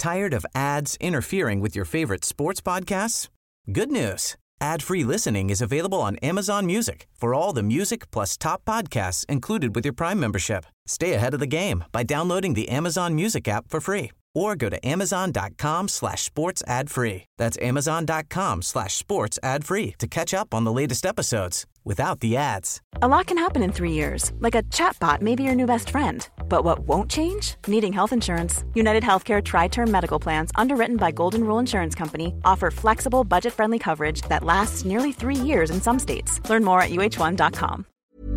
Tired of ads interfering with your favorite sports podcasts? Good news. Ad-free listening is available on Amazon Music for all the music plus top podcasts included with your Prime membership. Stay ahead of the game by downloading the Amazon Music app for free or go to amazon.com/sports ad free. That's amazon.com/sports ad free to catch up on the latest episodes without the ads. A lot can happen in 3 years, like a chatbot may be your new best friend. But what won't change? Needing health insurance. United Healthcare Tri-Term Medical Plans, underwritten by Golden Rule Insurance Company, offer flexible, budget-friendly coverage that lasts nearly 3 years in some states. Learn more at uh1.com.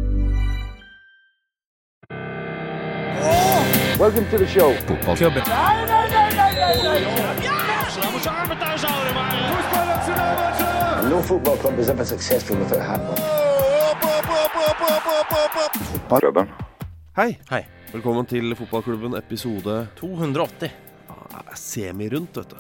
Welcome to the show. Fotballklubben. No football club is ever successful without handball. Fotballklubben. Hei. Hei. Velkommen til Fotballklubben episode 280. Semi-rundt, vet du.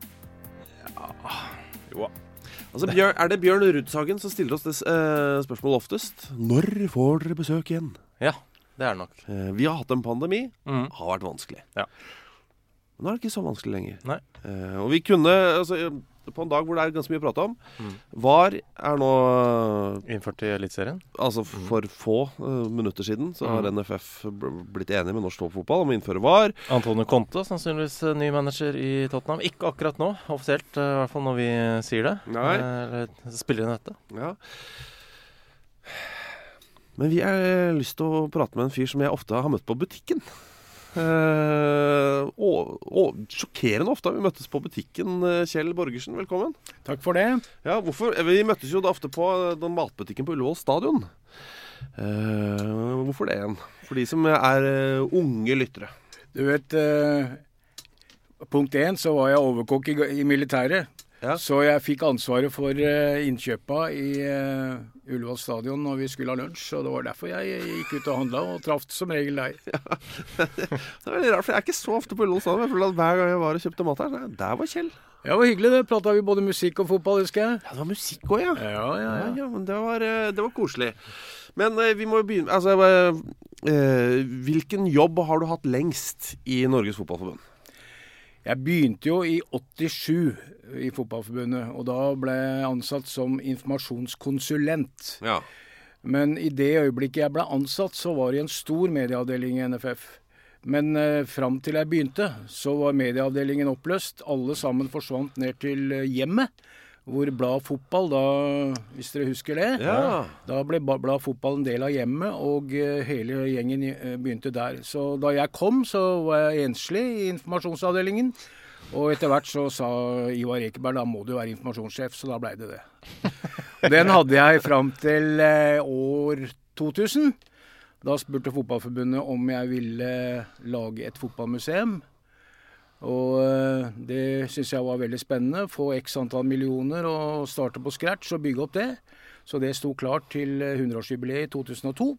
Jo. Altså, det Bjørn Rudsagen som stiller oss det spørsmålet oftest? Når får dere besøk igjen? Ja, det det nok. Vi har hatt en pandemi. Har vært vanskelig. Ja. Men nå det ikke så vanskelig lenger. Nei. Og vi kunne, altså, på en dag hvor det ganske mye å prate om, VAR nå Innført i Elitserien? Altså for få minutter siden så har NFF blitt enige med norsk toppfotball om å innføre VAR. Antonio Conte, sannsynligvis ny manager i Tottenham. Ikke akkurat nå, offisielt, i hvert fall når vi sier det. Nei. Eller spiller inn dette. Ja. Men vi har lyst til å prate med en fyr som jeg ofte har møtt på butikken. Og sjokkerende ofte har vi møttes på butikken. Kjell Borgersen, velkommen. Takk for det. Ja, hvorfor? Vi møttes jo da ofte på den matbutikken på Ullevål stadion. Hvorfor det igjen? For de som unge lyttere. Du vet, punkt 1 så var jeg overkokk i militæret. Ja. Så jeg fikk ansvaret for innkjøpa i Ullevål stadion når vi skulle ha lunsj, og det var derfor jeg gikk ut og handla og traff som regel der. Ja. Det veldig rart, for jeg ikke så ofte på Ullevål stadion. Jeg følte at hver gang jeg var og kjøpte mat her, der var Kjell. Ja, det var hyggelig det. Pratet vi både musikk og fotball, husker jeg. Ja, det var musikk også, ja. Ja. Men det var koselig. Men vi må jo begynne, altså, hvilken jobb har du hatt lengst i Norges Fotballforbund? Jeg begynte jo i 87 i Fotballforbundet, og da ble jeg ansatt som informasjonskonsulent. Ja. Men i det øyeblikket jeg ble ansatt, så var det en stor medieavdeling i NFF. Men fram til jeg begynte, så var medieavdelingen oppløst. Alle sammen forsvant ned til hjemmet, hvor Blad Fotball, da, hvis dere husker det, da ble Blad Fotball en del av hjemmet, og hele gjengen begynte der. Så da jeg kom, så var jeg enslig i informasjonsavdelingen, og etter hvert så sa Ivar Ekeberg, da må du være informasjonssjef, så da ble det det. Den hadde jeg fram til år 2000. Da spurte Fotballforbundet om jeg ville lage et fotballmuseum. Og det synes jeg var veldig spennende, få x antall millioner og starte på scratch og bygge opp det. Så det sto klart til 100-årsjubileet i 2002.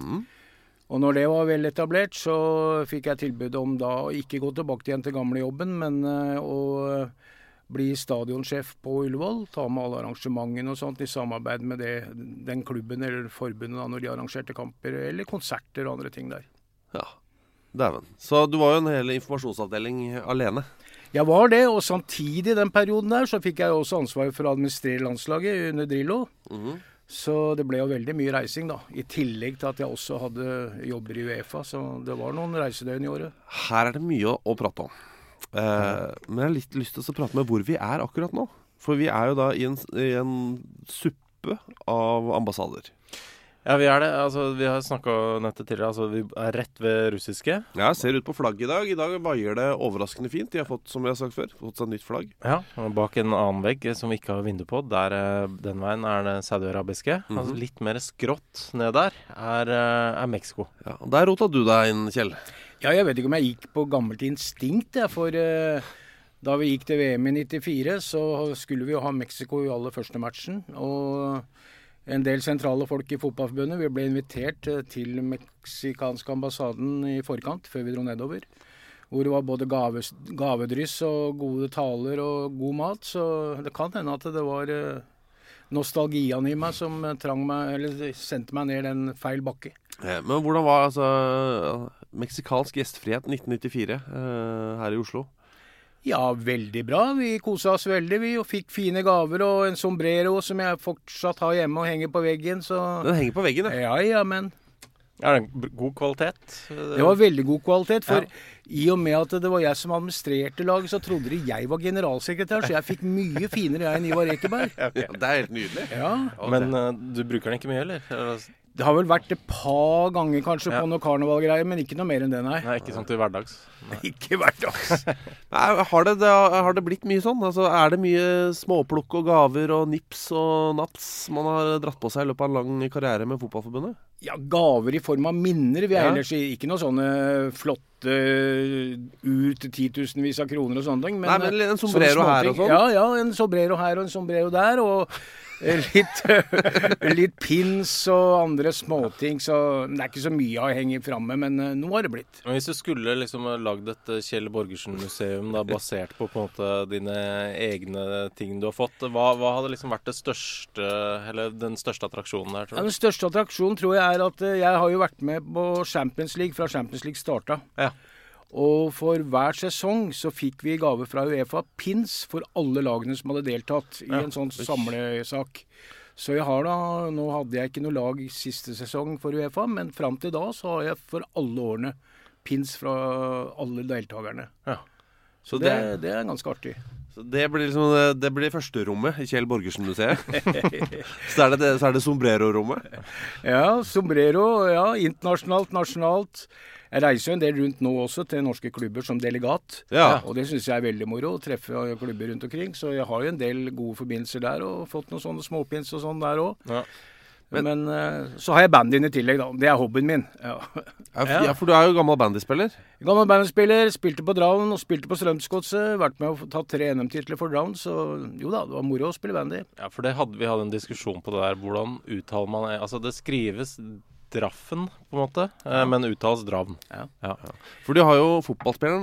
Og når det var vel etablert, så fikk jeg tilbud om da å ikke gå tilbake igjen til gamle jobben, men å bli stadionsjef på Ullevål, ta med alle arrangementene og sånt i samarbeid med den klubben eller forbundet da, når de arrangerte kamper eller konserter og andre ting der. Ja. Dæven. Så du var jo en hel informasjonsavdeling alene? Jeg var det, og samtidig den perioden der så fikk jeg også ansvar for å administrere landslaget under Drillo. Så det ble jo veldig mye reising da, i tillegg til at jeg også hadde jobber i UEFA, så det var noen reisedøgn i året. Her det mye å prate om. Men jeg har litt lyst til å prate med hvor vi akkurat nå. For vi jo da i en suppe av ambassader. Ja, vi det. Altså, vi har snakket nettet tidligere. Altså, vi rett ved russiske. Ja, ser ut på flagget i dag. I dag vaier det overraskende fint. De har fått, som jeg har sagt før, fått seg nytt flagg. Ja, og bak en annen vegg som vi ikke har vindu på, der den veien det saudi-arabiske. Altså litt mer skrått ned der Mexico. Ja, og der rota du deg inn, Kjell. Ja, jeg vet ikke om jeg gikk på gammelt instinkt, for da vi gikk til VM i 94, så skulle vi jo ha Mexico i aller første matchen, og en del sentrale folk i fotballforbundet, vi ble invitert til meksikanske ambassaden i forkant, før vi dro nedover, hvor det var både gavedryss og gode taler og god mat, så det kan hende at det var nostalgien i meg som sendte meg ned en feil bakke. Men hvordan var meksikansk gjestfrihet 1994 her i Oslo? Ja, veldig bra. Vi koset oss veldig, vi, og fikk fine gaver og en sombrero som jeg fortsatt har hjemme og henger på veggen, så... Den henger på veggen, ja. Ja, men... Er det en god kvalitet? Det var veldig god kvalitet, for i og med at det var jeg som administrerte laget, så trodde de jeg var generalsekretær, så jeg fikk mye finere jeg enn Ivar Ekeberg. Ja, det er helt nydelig. Ja. Men du bruker den ikke mye, eller? Det har vel vært et par ganger kanskje på noe karnevalgreier, men ikke noe mer enn det, nei. Nei, ikke sånn til hverdags. Ikke hverdags. Nei, har det blitt mye sånn? Altså, er det mye småplukk og gaver og nips og naps man har dratt på seg i løpet av en lang karriere med Fotballforbundet? Ja, gaver i form av minner. Vi er ellers ikke noe sånne flotte ur til 10 000-vis av kroner og sånne ting. Men, nei, men en sombrero her og sånn? Ja, en sombrero her og en sombrero der, og litt pins og andre småting, så det er ikke så mye å henge framme, men nå har det blitt. Men hvis du skulle liksom lagd et Kjell Borgersen-museum da, basert på en måte dine egne ting du har fått, hva hadde liksom vært det største, eller den største attraksjonen der, tror du? Ja, den største attraksjonen tror jeg er at jeg har jo vært med på Champions League fra Champions League starta. Ja. Og for hver sesong så fikk vi gave fra UEFA pins for alle lagene som hadde deltatt i en sånn samlesak. Så jeg har nå hadde jeg ikke noe lag i siste sesong for UEFA, men frem til da så har jeg for alle årene pins fra alle deltakerne. Ja. Så det er ganske artig. Så det blir liksom det blir første rommet i Kjell Borgersen-museet. så er det sombrero-rommet. Ja, sombrero, internasjonalt, nasjonalt. Jeg reiser jo en del rundt nå også til norske klubber som delegat. Ja. Og det synes jeg er veldig moro å treffe klubber rundt omkring. Så jeg har jo en del gode forbindelser der, og fått noen sånne småpins og sånn der også. Ja. Men så har jeg bandyen i tillegg da. Det er hobbyen min. Ja, for du er jo gammel bandyspiller. Gammel bandspiller, spilte på Draven og spilte på Strømsgodset. Vært med å ta 3 NM-titler for Draven, så jo da, det var moro å spille bandy. Ja, for vi hadde en diskusjon på det der. Hvordan uttaler man det? Altså, det skrives Draffen, på en måte, men uttales Draven. Ja. For du har jo fotballspilleren,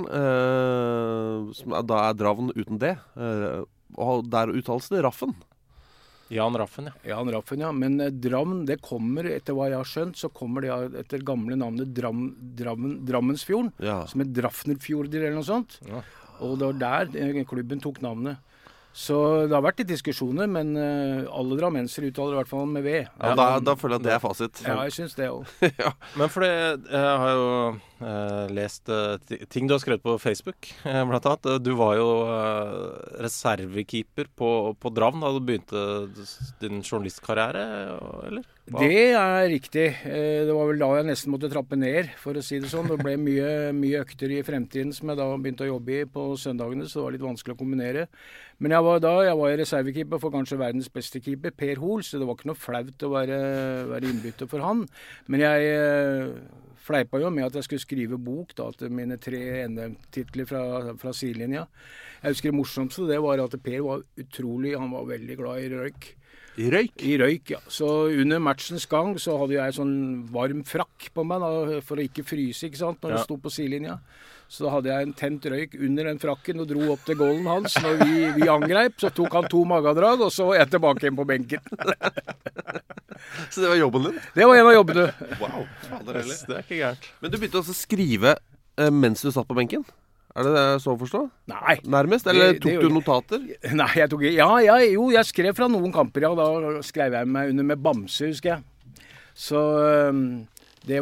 som da er Draven uten det, og der uttales det Raffen. Jan Raffen, ja. Jan Raffen, ja. Men Drammen, det kommer, etter hva jeg har skjønt, så kommer det etter gamle navnet Drammensfjorden, som er Drafnerfjorder eller noe sånt. Ja. Og det var der klubben tok navnet. Så det har vært litt diskusjoner, men alle drammensere uttaler i hvert fall med V. Ja, da føler jeg at det er fasit. Ja, jeg synes det også. Ja. Men fordi jeg har jo lest ting du har skrevet på Facebook, blant annet. Du var jo reservekeeper på Dravn da du begynte din journalistkarriere, eller? Hva? Det er riktig. Det var vel da jeg nesten måtte trappe ned, for å si det sånn. Det ble mye økter i fremtiden som jeg da begynte å jobbe i på søndagene, så det var litt vanskelig å kombinere. Men jeg var reservekeeper for kanskje verdens beste keeper, Per Hoel, så det var ikke noe flaut å være innbytter for han. Men jeg fleipa jo med at jeg skulle skrive bok da, til mine 3 NM-titler fra sidelinja. Jeg husker det morsomste, det var at Per var han var veldig glad i røyk. I røyk? I røyk, ja. Så under matchens gang så hadde jeg sånn varm frakk på meg da, for å ikke fryse, ikke sant, når jeg sto på sidelinja. Så da hadde jeg en tent røyk under den frakken og dro opp til goalen hans. Når vi angrep, så tok han 2 magadrag, og så var jeg tilbake igjen på benken. Så det var jobben din? Det var en av jobbene. Wow, det er ikke gærent. Men du begynte også å skrive mens du satt på benken? Er det så å forstå? Nei. Nærmest? Eller tok du notater? Nei, jeg skrev fra noen kamper, ja. Da skrev jeg meg under med Bamse, husker jeg. Så det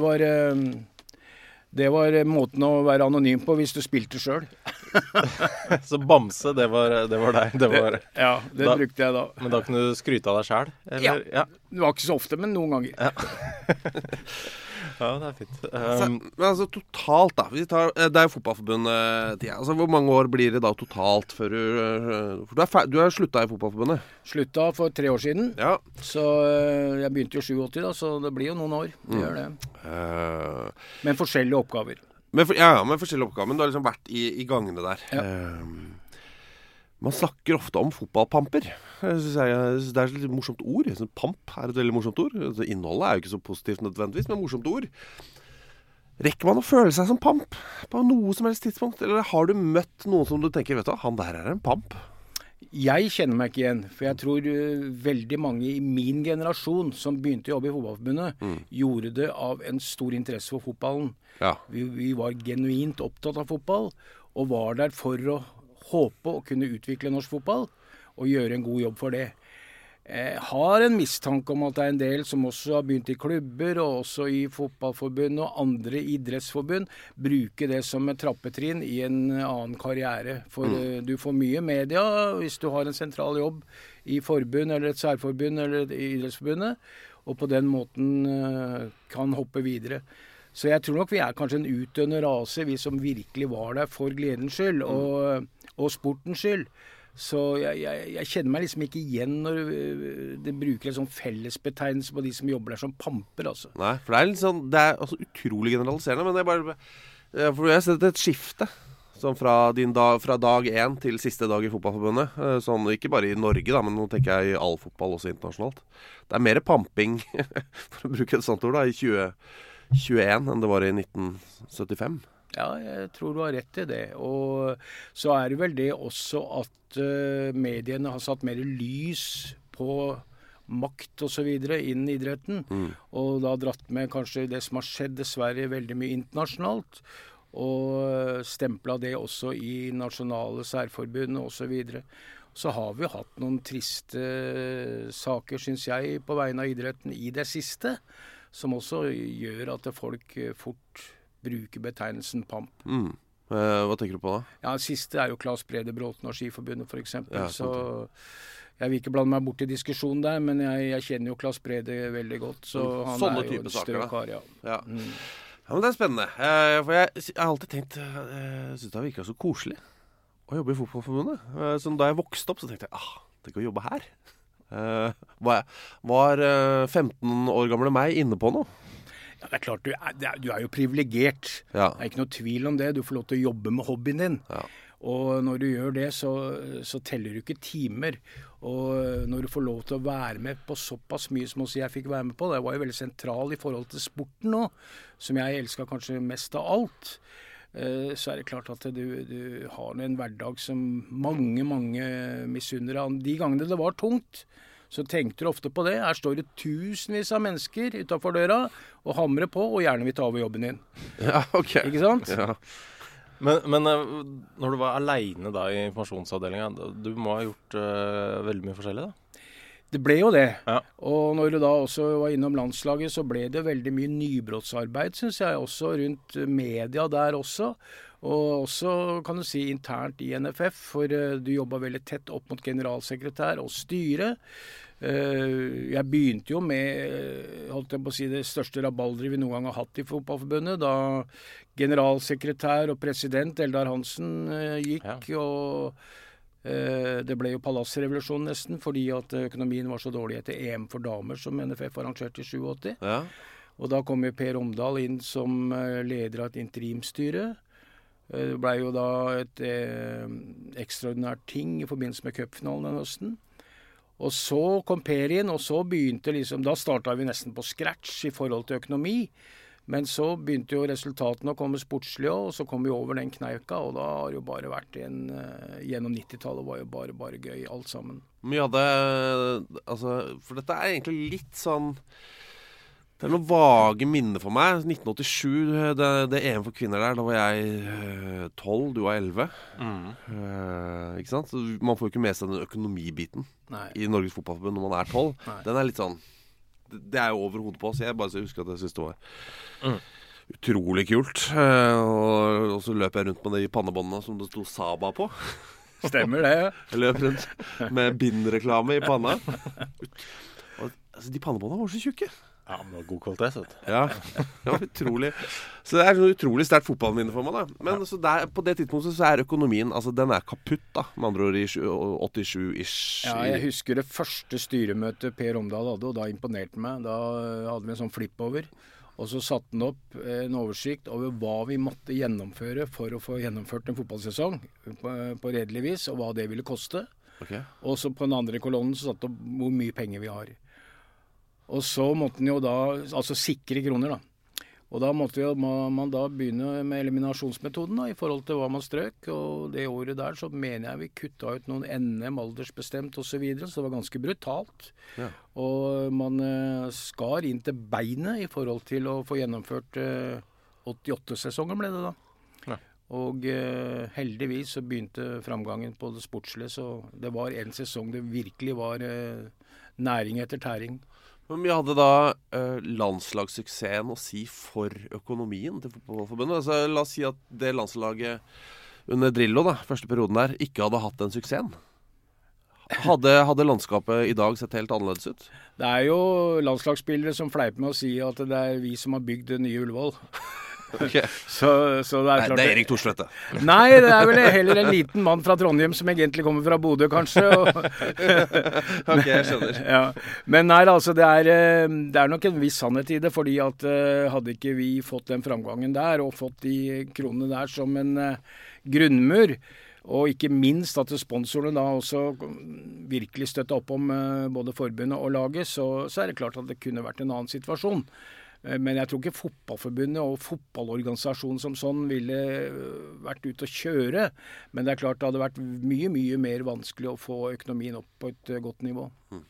var måten å være anonym på hvis du spilte selv. Så Bamse, det var deg? Ja, det brukte jeg da. Men da kunne du skryte av deg selv? Eller? Ja. Det var ikke så ofte, men noen ganger. Ja. Ja, det er fint. Men altså totalt da, det er jo Fotballforbundet, altså hvor mange år blir det da totalt før for du har sluttet i Fotballforbundet? Sluttet for 3 år siden, ja. Så jeg begynte jo 87 da, så det blir jo noen år, det gjør det. Men forskjellige oppgaver. Men forskjellige oppgaver, men du har liksom vært i gangene der. Ja. Man snakker ofte om fotballpamper. Jeg synes det er et litt morsomt ord. Pamp er et veldig morsomt ord. Innholdet er jo ikke så positivt nødvendigvis, men morsomt ord. Rekker man å føle seg som pamp på noe som helst tidspunkt? Eller har du møtt noen som du tenker, vet du, han der er en pamp? Jeg kjenner meg ikke igjen, for jeg tror veldig mange i min generasjon som begynte å jobbe i Fotballforbundet, gjorde det av en stor interesse for fotballen. Ja. Vi var genuint opptatt av fotball, og var der for å håpe å kunne utvikle norsk fotball og gjøre en god jobb for det. Jeg har en mistanke om at det en del som også har begynt i klubber, og også i fotballforbund og andre idrettsforbund, bruker det som et trappetrinn i en annen karriere. For du får mye media hvis du har en sentral jobb i forbund, eller et særforbund, eller et idrettsforbundet, og på den måten kan hoppe videre. Så jeg tror nok vi kanskje en utdøende rase, vi som virkelig var der for gledens skyld, og sportens skyld. Så jeg kjenner meg liksom ikke igjen når det bruker en sånn fellesbetegnelse på de som jobber der som pamper, altså. Nei, for det litt sånn, det altså utrolig generaliserende, men det bare, for jeg har sett et skifte, sånn fra dag 1 til siste dag i fotballforbundet, sånn ikke bare i Norge da, men nå tenker jeg i all fotball også internasjonalt. Det mer pamping, for å bruke et sånt ord da, i 2021 enn det var i 1975. Ja, jeg tror du har rett i det. Og så det vel det også at mediene har satt mer lys på makt og så videre innen idretten. Og da dratt med kanskje det som har skjedd dessverre veldig mye internasjonalt. Og stemplet det også i nasjonale særforbund og så videre. Så har vi hatt noen triste saker, synes jeg, på vegne av idretten i det siste, som også gjør at folk fort bruker betegnelsen pamp. Hva tenker du på da? Ja, det siste jo Claes Brede Bråten og Skiforbundet for eksempel. Ja, så jeg vil ikke blande meg bort i diskusjonen der, men jeg kjenner jo Claes Brede veldig godt. Så han sånne jo en stø kar, ja. Ja. Ja, men det spennende. For jeg har alltid tenkt, jeg synes det virket så koselig å jobbe i fotballforbundet. Så da jeg vokste opp, så tenkte jeg, tenk å jobbe her. Var 15 år gamle meg inne på noe? Ja, det klart, du jo privilegert. Ja. Det ikke noe tvil om det. Du får lov til å jobbe med hobbyen din. Ja. Og når du gjør det, så teller du ikke timer. Og når du får lov til å være med på såpass mye som også jeg fikk være med på, det var jo veldig sentral i forhold til sporten nå, som jeg elsket kanskje mest av alt, så det klart at du har en hverdag som mange misunner av. De gangene det var tungt, så tenkte du ofte på det. Her står det tusenvis av mennesker utenfor døra og hamrer på, og gjerne vil ta over jobben din. Ja, ok. Ikke sant? Ja. Men når du var alene da i informasjonsavdelingen, du må ha gjort veldig mye forskjellig da? Det ble jo det. Ja. Og når du da også var innom landslaget, så ble det veldig mye nybrottsarbeid, synes jeg, også rundt media der også. Og også, kan du si, internt i NFF, for du jobbet veldig tett opp mot generalsekretær og styre. Jeg begynte jo med, holdt jeg på å si, det største rabalderet vi noen gang har hatt i fotballforbundet, da generalsekretær og president Eldar Hansen gikk, og det ble jo palassrevolusjon nesten, fordi at økonomien var så dårlig etter EM for damer som NFF arrangerte i 87. Ja. Og da kom jo Per Omdal inn som leder av et interimstyre. Det ble jo da et ekstraordinært ting i forbindelse med cupfinalen den høsten. Og så kom Per inn, og så begynte da startet vi nesten på scratch i forhold til økonomi. Men så begynte jo resultatene å komme sportslig, og så kom vi over den kneika, og da har det jo bare vært gjennom 90-tallet var jo bare gøy alt sammen. Mye hadde, altså, for dette egentlig litt sånn, det noen vage minner for meg. 1987, det EM for kvinner der, da var jeg 12, du var 11. Ikke sant? Så man får jo ikke med seg den økonomibiten i Norges Fotballforbund når man er 12. Nei. Den litt sånn, det jo over hodet på oss. Jeg bare husker at jeg synes det var utrolig kult. Og så løp jeg rundt med de pannebåndene som det stod Saba på. Stemmer det, ja. Jeg løp rundt med bindreklame i panna. Og, altså, de pannebåndene var så tjukke. Ja, men det var god kvalitet, vet du. Ja, det var utrolig. Så det så utrolig sterkt fotballminne for meg da. Men så på det tidspunktet så økonomien, altså den kaputt da, med andre ord i 87-ish. Ja, jeg husker det første styremøtet Per Omdal hadde, og da imponerte meg. Da hadde vi en sånn flip-over, og så satte han opp en oversikt over hva vi måtte gjennomføre for å få gjennomført en fotballsesong på redelig vis, og hva det ville koste. Okay. Og så på den andre kolonnen så satte opp hvor mye penger vi har. Og så måtte den jo da, altså sikre kroner da. Og da måtte man da begynne med eliminasjonsmetoden da, i forhold til hva man strøk. Og det året der så mener jeg vi kuttet ut noen NM, aldersbestemt og så videre. Så det var ganske brutalt. Ja. Og man skar inn til beinet i forhold til å få gjennomført 88-sesongen ble det da. Ja. Og heldigvis så begynte framgangen på det sportslige, så det var en sesong det virkelig var næring etter tæring. Hvor mye hadde da landslagssuksessen å si for økonomien til fotballforbundet? Altså, la oss si at det landslaget under Drillo, da, første perioden der, ikke hadde hatt den suksessen. Hadde landskapet i dag sett helt annerledes ut? Det jo landslagsspillere som fleiper med å si at det vi som har bygd det nye Ullevål. Okay. Så det klart det Erik Thorstvedt. Nei, det vel heller en liten mann fra Trondheim som egentlig kommer fra Bodø, kanskje. Ok, jeg skjønner. Ja. Men nei, altså, det nok en viss sannhet i det, fordi at hadde ikke vi fått den framgangen der, og fått de kronene der som en grunnmur, og ikke minst at sponsorene da også virkelig støttet opp om både forbundet og laget, så det klart at det kunne vært en annen situasjon. Men jeg tror ikke fotballforbundet og fotballorganisasjonen som sånn ville vært ute å kjøre. Men det klart det hadde vært mye, mye mer vanskelig å få økonomien opp på et godt nivå.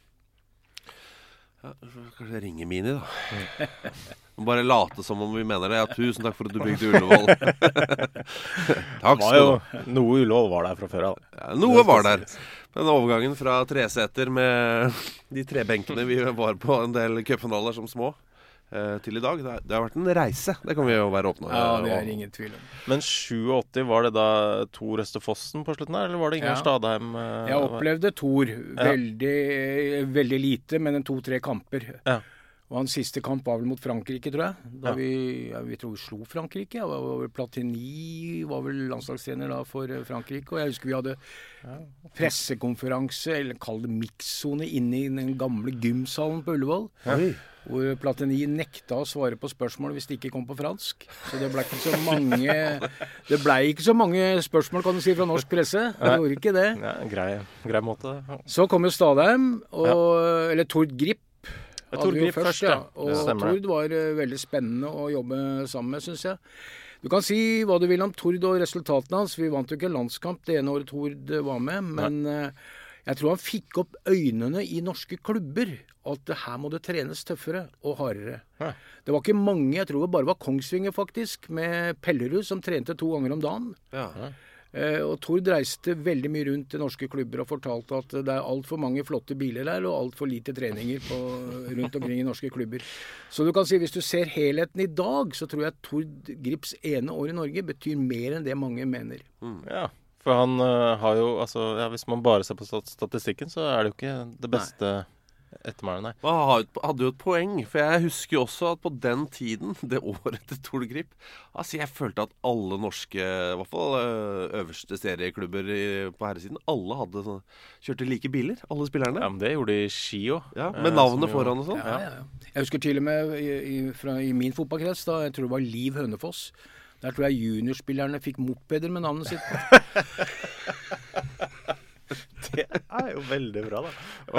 Ja, kanskje ringe Mini da. Bare late som om vi mener det. Ja, tusen takk for at du bygde Ullevål. Takk skal du ha. Noe Ullevål var der fra før. Ja, noe var der. Den overgangen fra treseter med de trebenkene vi var på en del cupfinaler som små, til i dag. Det har vært en reise. Det kan vi jo være åpne. Ja, det ingen tvil om. Men 87, var det da Tor Østefossen på slutten her, eller var det Ingvar Stadheim? Jeg opplevde Tor veldig lite, men 2-3 kamper. Ja. Og hans siste kamp var vel mot Frankrike, tror jeg. Da vi tror vi slo Frankrike. Platini var vel landslagstrener da for Frankrike. Og jeg husker vi hadde pressekonferanse, eller kall det mixzone, inne i den gamle gymsalen på Ullevål. Hvor Platini nekta å svare på spørsmål hvis det ikke kom på fransk. Så det ble ikke så mange spørsmål, kan du si, fra norsk presse. Det gjorde ikke det. Ja, grei måte. Så kom jo Stadheim, eller Tord Grip. Tord Grip først, ja. Og Tord var veldig spennende å jobbe sammen med, synes jeg. Du kan si hva du vil om Tord og resultatene hans. Vi vant jo ikke landskamp det ene året Tord var med, men jeg tror han fikk opp øynene i norske klubber, at her må det trenes tøffere og hardere. Ja. Det var ikke mange, jeg tror det bare var Kongsvinger faktisk, med Pellerud som trente 2 ganger om dagen. Ja. Og Tord reiste veldig mye rundt til norske klubber og fortalte at det alt for mange flotte biler der, og alt for lite treninger rundt omkring i norske klubber. Så du kan si, hvis du ser helheten i dag, så tror jeg Tord Grips ene år i Norge betyr mer enn det mange mener. Ja. For han har jo, altså, hvis man bare ser på statistikken, så det jo ikke det beste ettermælet, nei. Han hadde jo et poeng, for jeg husker jo også at på den tiden, det året til Tord Grip, altså jeg følte at alle norske, i hvert fall øverste serieklubber på herresiden, alle kjørte like biler, alle spillerne. Ja, men det gjorde de i ski jo. Ja, med navnet foran og sånn. Ja. Jeg husker til og med i min fotballkrets, da, jeg tror det var Liv Hønefoss. Der tror jeg juniorspillerne fikk mopeder med navnet sitt på. Det jo veldig bra, da.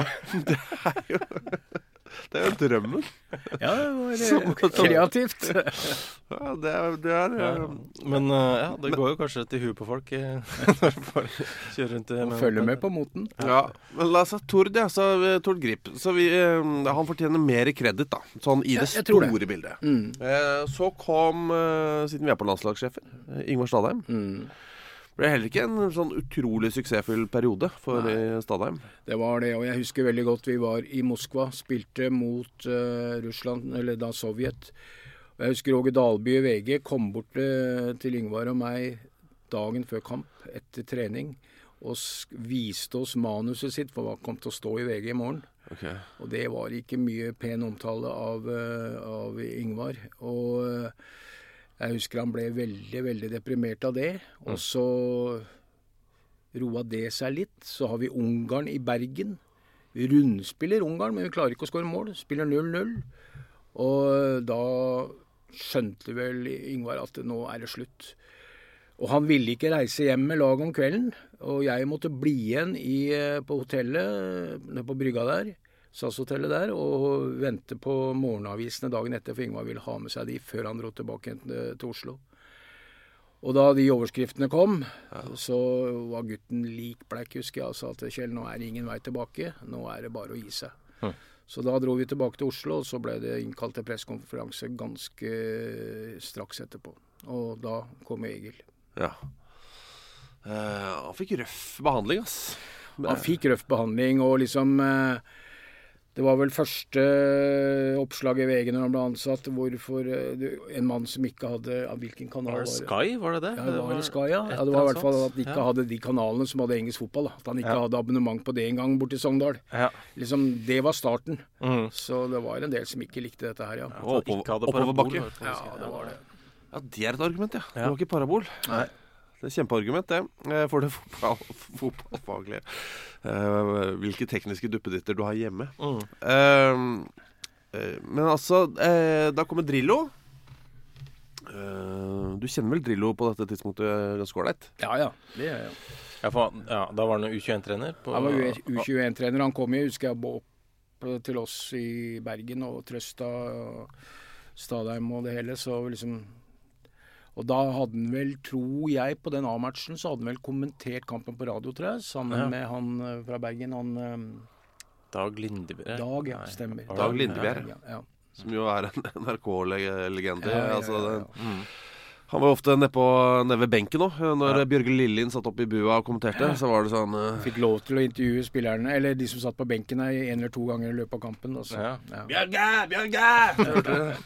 Det jo drømmen. Ja, det var kreativt. Ja, det Men det går jo kanskje til huet på folk når du får kjøre rundt det. Følge med på moten. Ja, men la oss ha Tord, Tord Grip. Så han fortjener mer kreditt, da. Sånn i det store bildet. Så kom, siden vi på landslagssjefen, Ingvar Stadheim. Det ble heller ikke en sånn utrolig suksessfull periode for Stadheim. Det var det, og jeg husker veldig godt vi var i Moskva, spilte mot Russland, eller da Sovjet. Og jeg husker Åge Dalby i VG kom bort til Ingvar og meg dagen før kamp, etter trening, og viste oss manuset sitt for hva kom til å stå i VG i morgen. Okay. Og det var ikke mye pen omtale av Ingvar, og jeg husker han ble veldig, veldig deprimert av det, og så roet det seg litt. Så har vi Ungarn i Bergen. Vi rundspiller Ungarn, men vi klarer ikke å skåre mål. Spiller 0-0. Og da skjønte vel Ingvar at nå det slutt. Og han ville ikke reise hjem med lag om kvelden, og jeg måtte bli igjen på hotellet, på brygga der, SAS-hotellet der, og vente på morgenavisene dagen etter, for Ingvar ville ha med seg de før han dro tilbake til Oslo. Og da de overskriftene kom, så var gutten likbleik, husker jeg, og sa til Kjell, nå det ingen vei tilbake, nå det bare å gi seg. Så da dro vi tilbake til Oslo, og så ble det innkalt til pressekonferanse ganske straks etterpå. Og da kom Egil. Ja. Han fikk røff behandling, ass. Han fikk røff behandling, og liksom det var vel første oppslag i VG når han ble ansatt, hvorfor en mann som ikke hadde hvilken kanal var det? Sky, var det det? Ja, det var Sky, ja. Det var i hvert fall at de ikke hadde de kanalene som hadde engelsk fotball. Da. At han ikke hadde abonnement på det en gang borte i Sogndal. Ja. Liksom, det var starten. Så det var en del som ikke likte dette her, ja. Og oppoverbakke. Ja, det var det. Ja, det et argument, ja. Det var ikke parabol. Nei. Det kjempeargument, det. For det fotballfaglige. Hvilke tekniske duppeditter du har hjemme. Men altså, da kommer Drillo. Du kjenner vel Drillo på dette tidspunktet ganske ålreit? Ja, det gjør jeg. Ja, da var han U21-trener? Han var U21-trener. Han kom jo, husker jeg, opp til oss i Bergen og Trøsta og Stadheim og det hele, så liksom... Og da hadde han vel, tror jeg, på den A-matchen, så hadde han vel kommentert kampen på radio, tror jeg, sammen med han fra Bergen, han... Dag Lindebjerg. Dag, ja, stemmer. Dag Lindebjerg, ja. Som jo er en NRK-legende. Han var ofte nede ved benken nå. Når Bjørge Lillin satt opp i bua og kommenterte, så var det sånn... Fikk lov til å intervjue spillerne, eller de som satt på benken en eller to ganger i løpet av kampen. Altså. Bjørge!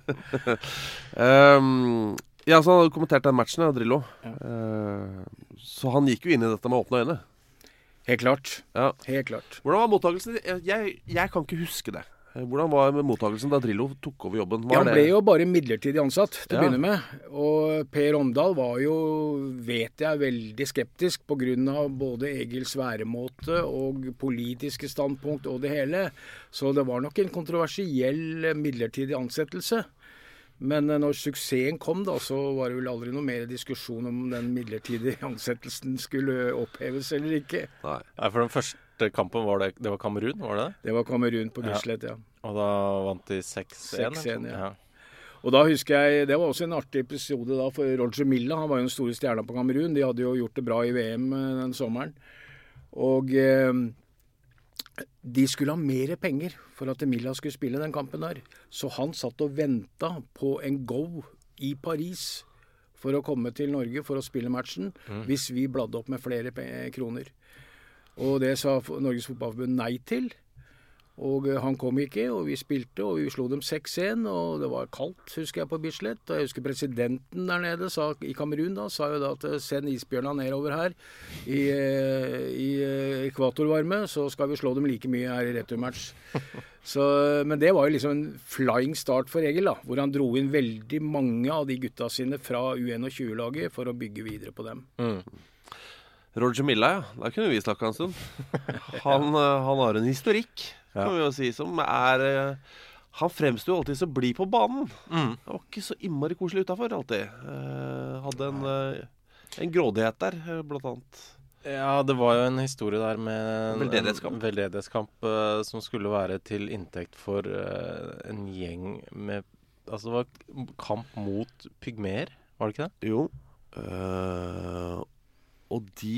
Ja, så han hadde kommentert den matchen, Drillo. Så han gikk jo inn i dette med åpne øyne. Helt klart. Ja. Helt klart. Hvordan var mottakelsen? Jeg kan ikke huske det. Hvordan var mottakelsen da Drillo tok over jobben? Han ble jo bare midlertidig ansatt til å begynne med. Og Per Omdal var jo, vet jeg, veldig skeptisk på grunn av både Egils væremåte og politiske standpunkt og det hele. Så det var nok en kontroversiell midlertidig ansettelse. Men når suksessen kom da, så var det vel aldri noe mer diskusjon om den midlertidige ansettelsen skulle oppheves eller ikke. Nei, for den første kampen det var Kamerun, var det det? Det var Kamerun på Bislett, ja. Og da vant de 6-1? 6-1, ja. Og da husker jeg, det var også en artig episode da, for Roger Milla, han var jo den store stjerna på Kamerun. De hadde jo gjort det bra i VM den sommeren. Og... de skulle ha mer penger for at Milla skulle spille den kampen der. Så han satt og ventet på en go i Paris for å komme til Norge for å spille matchen, hvis vi bladde opp med flere kroner. Og det sa Norges Fotballforbund nei til. Og han kom ikke, og vi spilte, og vi slo dem 6-1, og det var kaldt, husker jeg, på Bislett. Og jeg husker presidenten der nede i Kamerun sa jo da at send isbjørna nedover her i ekvatorvarme, så skal vi slå dem like mye her i returmatch. Men det var jo liksom en flying start for Egil, da, hvor han dro inn veldig mange av de gutta sine fra U21-laget for å bygge videre på dem. Roger Milla, ja. Da kunne vi snakke en stund. Han har en historikk, kan vi jo si, som han fremstod jo alltid så blid på banen. Han var ikke så innmari koselig utenfor alltid. Hadde en grådighet der, blant annet. Ja, det var jo en historie der med veldedighetskamp. Veldedighetskamp som skulle være til inntekt for en gjeng med... Altså, det var kamp mot pygmer, var det ikke det? Jo. Og de...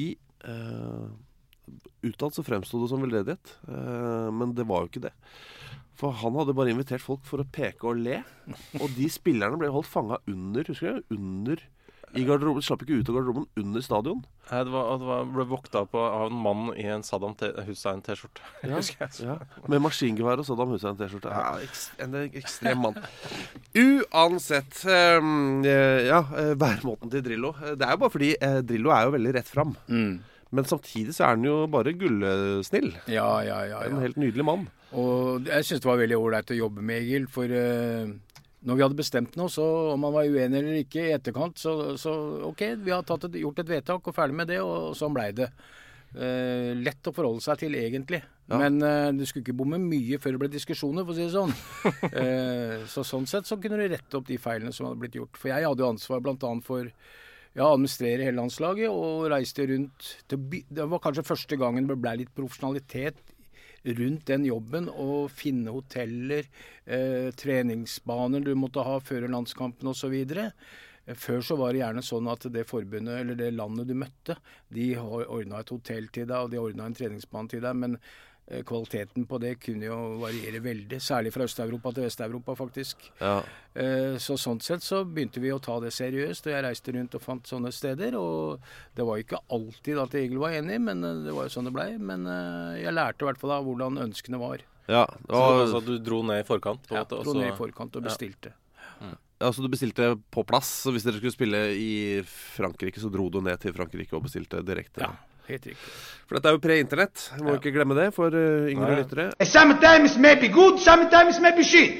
utad så fremstod det som veldedighet, men det var jo ikke det. For han hadde bare invitert folk for å peke og le, og de spillerne ble holdt fanget under, husker du? Under i garderoben, slapp ikke ut av garderoben under stadion. Nei, det ble vokta på av en mann i en Saddam Hussein t-skjorte. Ja, med maskingevær og Saddam Hussein t-skjorte. Ja, en ekstrem mann. Uansett, væremåten til Drillo. Det er jo bare fordi Drillo er jo veldig rett fram. Men samtidig så er han jo bare gullsnill. Ja. En helt nydelig mann. Og jeg synes det var veldig ålreit å jobbe med Egil, for når vi hadde bestemt noe, så om man var uenig eller ikke i etterkant, så ok, vi har gjort et vedtak og ferdig med det, og sånn ble det. Lett å forholde seg til egentlig. Ja. Men du skulle ikke bomme mye før det ble diskusjoner, for å si det sånn. Så sånn sett så kunne du rette opp de feilene som hadde blitt gjort. For jeg hadde jo ansvar blant annet for å administrere hele landslaget, og reiste rundt det var kanskje første gangen det ble litt profesjonalitet rundt den jobben, og finne hoteller, treningsbaner du måtte ha før landskampen og så videre. Før så var det gjerne sånn at det forbundet, eller det landet du møtte, de ordnet et hotell til deg, og de ordnet en treningsbane til deg, men kvaliteten på det kunne jo variere veldig, særlig fra Øst-Europa til Vest-Europa faktisk. Ja. Så sånn sett så begynte vi å ta det seriøst, og jeg reiste rundt og fant sånne steder, og det var jo ikke alltid at jeg egentlig var enig, men det var jo sånn det ble. Men jeg lærte i hvert fall da hvordan ønskene var. Ja, så du dro ned i forkant? Ja, dro ned i forkant og bestilte. Ja, så du bestilte på plass, så hvis dere skulle spille i Frankrike, så dro du ned til Frankrike og bestilte direkte? Ja. Helt riktig. For dette er jo pre-internett. Må ikke glemme det for yngre lyttere. Sometimes may be good, sometimes may be shit.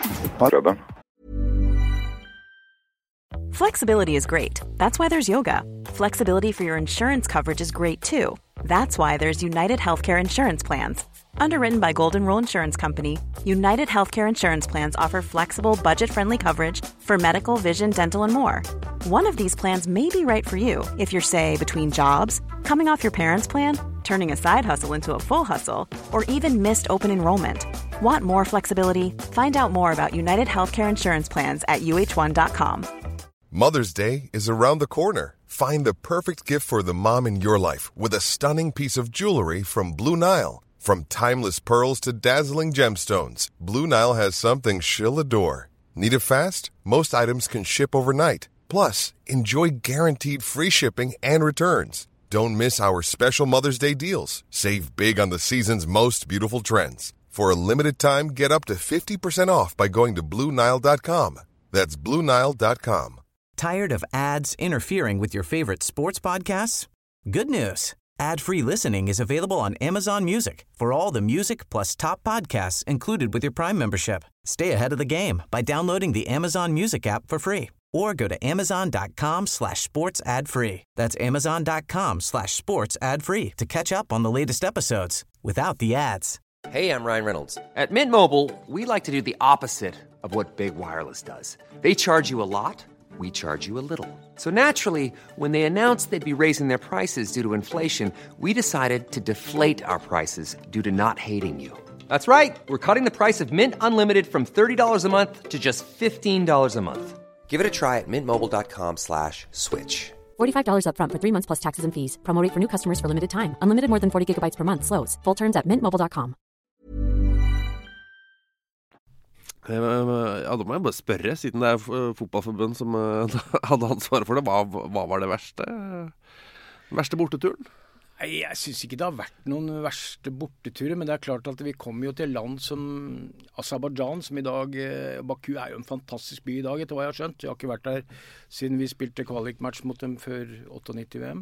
Flexibility is great. That's why there's yoga. Flexibility for your insurance coverage is great too. That's why there's United Healthcare Insurance Plans. Underwritten by Golden Rule Insurance Company, United Healthcare Insurance Plans offer flexible, budget-friendly coverage for medical, vision, dental, and more. One of these plans may be right for you if you're, say, between jobs, coming off your parents' plan, turning a side hustle into a full hustle, or even missed open enrollment. Want more flexibility? Find out more about United Healthcare Insurance Plans at uh1.com. Mother's Day is around the corner. Find the perfect gift for the mom in your life with a stunning piece of jewelry from Blue Nile. From timeless pearls to dazzling gemstones, Blue Nile has something she'll adore. Need it fast? Most items can ship overnight. Plus, enjoy guaranteed free shipping and returns. Don't miss our special Mother's Day deals. Save big on the season's most beautiful trends. For a limited time, get up to 50% off by going to BlueNile.com. That's BlueNile.com. Tired of ads interfering with your favorite sports podcasts? Good news. Ad-free listening is available on Amazon Music for all the music plus top podcasts included with your Prime membership. Stay ahead of the game by downloading the Amazon Music app for free or go to amazon.com/sports ad-free. That's amazon.com/sports ad-free to catch up on the latest episodes without the ads. Hey, I'm Ryan Reynolds. At Mint Mobile, we like to do the opposite of what Big Wireless does. They charge you a lot. We charge you a little. So naturally, when they announced they'd be raising their prices due to inflation, we decided to deflate our prices due to not hating you. That's right. We're cutting the price of Mint Unlimited from $30 a month to just $15 a month. Give it a try at mintmobile.com/switch. $45 up front for 3 months plus taxes and fees. Promo rate for new customers for limited time. Unlimited more than 40 gigabytes per month. Slows full terms at mintmobile.com. Ja, da må jeg bare spørre, siden det er fotballforbund som hadde ansvaret for det. Hva var det verste borteturen? Nei, jeg synes ikke det har vært noen verste borteturer, men det er klart at vi kommer jo til land som Aserbajdsjan, som i dag, Baku er jo en fantastisk by i dag, etter hva jeg har skjønt. Jeg har ikke vært der siden vi spilte kvalikmatch mot dem før 98 VM.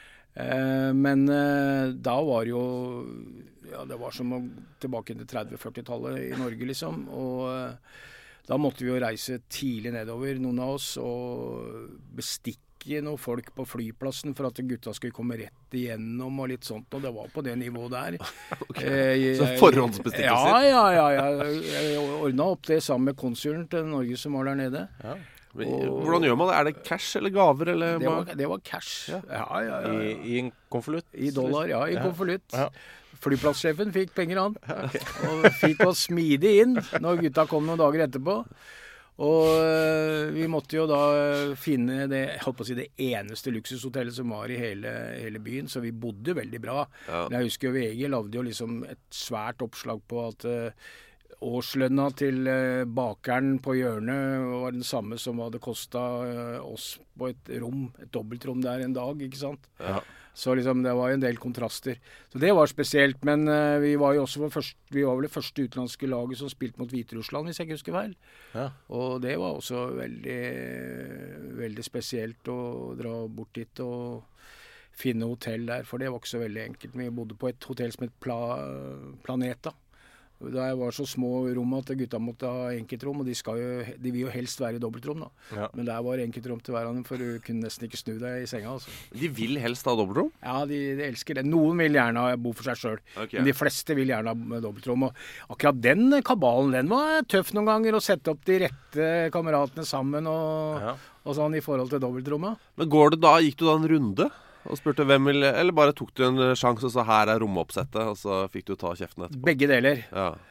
Men da var det jo, ja, det var som å tilbake til 30-40-tallet i Norge liksom, og da måtte vi jo reise tidlig nedover, noen av oss, og bestikke noen folk på flyplassen for at gutta skulle komme rett igjennom og litt sånt, og det var på det nivået der. Okay. Så forhåndsbestikkelser? Ja. Jeg ordnet opp det sammen med konsulen til Norge som var der nede. Ja. Hvordan gjør man det? Er det cash eller gaver? Eller det var cash. Ja. I en konvolutt? I dollar, ja. I en konvolutt. Ja. Flyplasssjefen fikk penger, han. Okay. Og fikk oss smidig inn når gutta kom noen dager etterpå. Og vi måtte jo da finne det, jeg holdt på å si, det eneste luksushotellet som var i hele byen, så vi bodde veldig bra. Ja. Men jeg husker jo VG lavde jo liksom et svært oppslag på at årslønna til bakeren på hjørnet var den samme som hadde kostet oss på et dobbeltrom der en dag, ikke sant? Ja. Så liksom, det var jo en del kontraster. Så det var spesielt, men vi var jo også vi var vel det første utenlandske laget som spilte mot Hviterussland, hvis jeg ikke husker feil. Ja. Og det var også veldig, veldig spesielt å dra bort dit og finne hotell der, for det var ikke så veldig enkelt. Vi bodde på et hotell som het Planeta. Da jeg var så små rom at gutta måtte ha enkeltrom, og de vil jo helst være i dobbeltrom da. Ja. Men der var enkeltrom til hverandre, for du kunne nesten ikke snu deg i senga. Altså. De vil helst ha dobbeltrom? Ja, de elsker det. Noen vil gjerne bo for seg selv, okay. Men de fleste vil gjerne ha dobbeltrom. Og akkurat den kabalen, den var tøff noen ganger, å sette opp de rette kameratene sammen og sånn i forhold til dobbeltrommet. Men gikk du da en runde? Og spurte hvem vil, eller bare tok du en sjanse og sa her er romoppsettet, og så fikk du ta kjeften etterpå? Begge deler. Ja.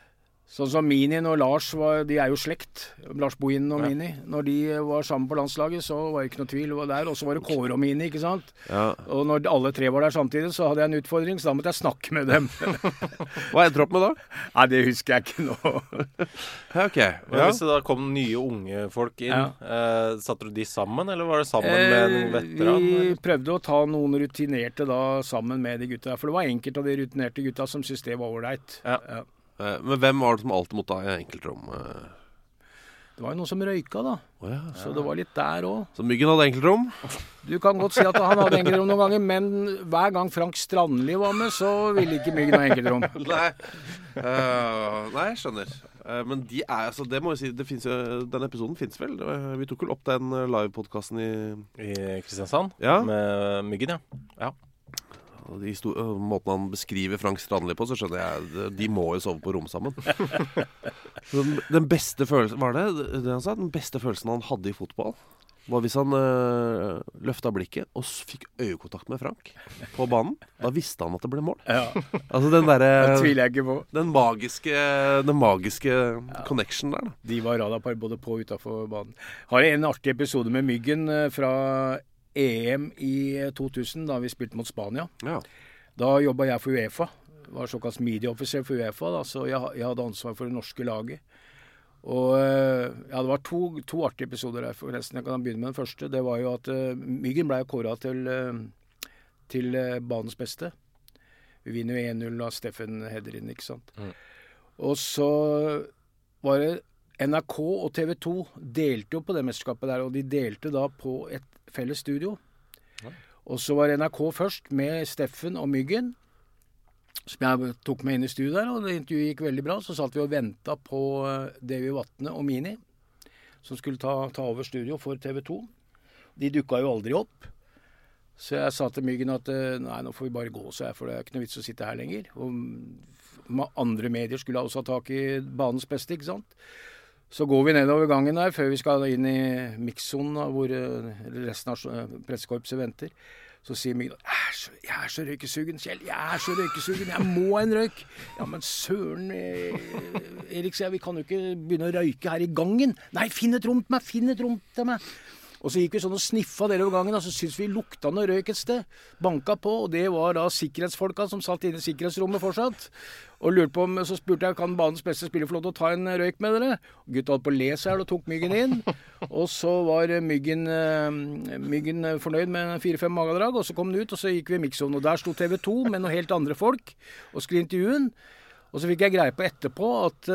Sånn som Mini og Lars de jo slekt, Lars Bohinen og Mini. Når de var sammen på landslaget, så var det ikke noe tvil. Og så var det Kåre og Mini, ikke sant? Ja. Og når alle tre var der samtidig, så hadde jeg en utfordring, så da måtte jeg snakke med dem. Hva endte du opp med da? Nei, det husker jeg ikke nå. Ok. Men hvis det da kom nye unge folk inn, satte du de sammen, eller var det sammen med en veteran? Vi prøvde å ta noen rutinerte da sammen med de gutta, for det var enkelt av de rutinerte gutta som syntes det var overleit. Ja. Men hvem var det som alltid måtte ha i enkeltrom? Det var jo noen som røyka da. Så det var litt der også. Så Myggen hadde enkeltrom? Du kan godt si at han hadde enkeltrom noen ganger, men hver gang Frank Strandli var med, så ville ikke Myggen ha enkeltrom. Nei, jeg skjønner. Men de altså, det må jeg si, det finnes jo, den episoden finnes vel. Vi tok vel opp den live-podcasten i Kristiansand, med Myggen, ja. Måten han beskriver Frank Strandli på, så skjønner jeg de må jo sove på rom sammen. Den beste følelsen, var det han sa? Den beste følelsen han hadde i fotball var hvis han løfta blikket og fikk øyekontakt med Frank på banen. Da visste han at det ble mål. Altså den der, det tviler jeg ikke på. Den magiske connection der da. De var radarpar både på og utenfor banen. Har en artig episode med Myggen fra EM i 2000, da vi spilte mot Spania. Da jobbet jeg for UEFA. Var såkalt medieoffiser for UEFA, da, så jeg hadde ansvar for det norske laget. Og det var to artige episoder der, forresten. Jeg kan begynne med den første. Det var jo at Myggen ble kåret til banens beste. Vi vinner jo 1-0 av Steffen Hedrin, ikke sant? Og så var det NRK og TV 2 delte jo på det mesterskapet der, og de delte da på et felles studio. Og så var NRK først med Steffen og Myggen, som jeg tok med inn i studio der, og det intervjuet gikk veldig bra. Så satt vi og ventet på Davy Vatne og Mini, som skulle ta over studio for TV 2. De dukket jo aldri opp. Så jeg sa til Myggen at nei, nå får vi bare gå, for det ikke noe vits å sitte her lenger. Og andre medier skulle også ha tak i banens beste, ikke sant? Så går vi nedover gangen der, før vi skal inn i mixzonen, hvor resten av pressekorpset venter. Så sier Myggen, jeg så røykesugen, Kjell, jeg må ha en røyk. Ja, men søren, Erik, sier jeg, vi kan jo ikke begynne å røyke her i gangen. Nei, finn et rom til meg. Og så gikk vi sånn og sniffa dere over gangen, og så syntes vi lukta noe røyk et sted. Banka på, og det var da sikkerhetsfolka som satt inne i sikkerhetsrommet fortsatt. Og lurte på så spurte jeg, kan banens beste spiller få lov til å ta en røyk med dere? Og gutta holdt på å le seg her, og tok Myggen inn. Og så var Myggen fornøyd med 4-5 magadrag, og så kom den ut, og så gikk vi i mixzonen. Og der sto TV 2 med noen helt andre folk, og skulle intervjuen. Og så fikk jeg greie på etterpå at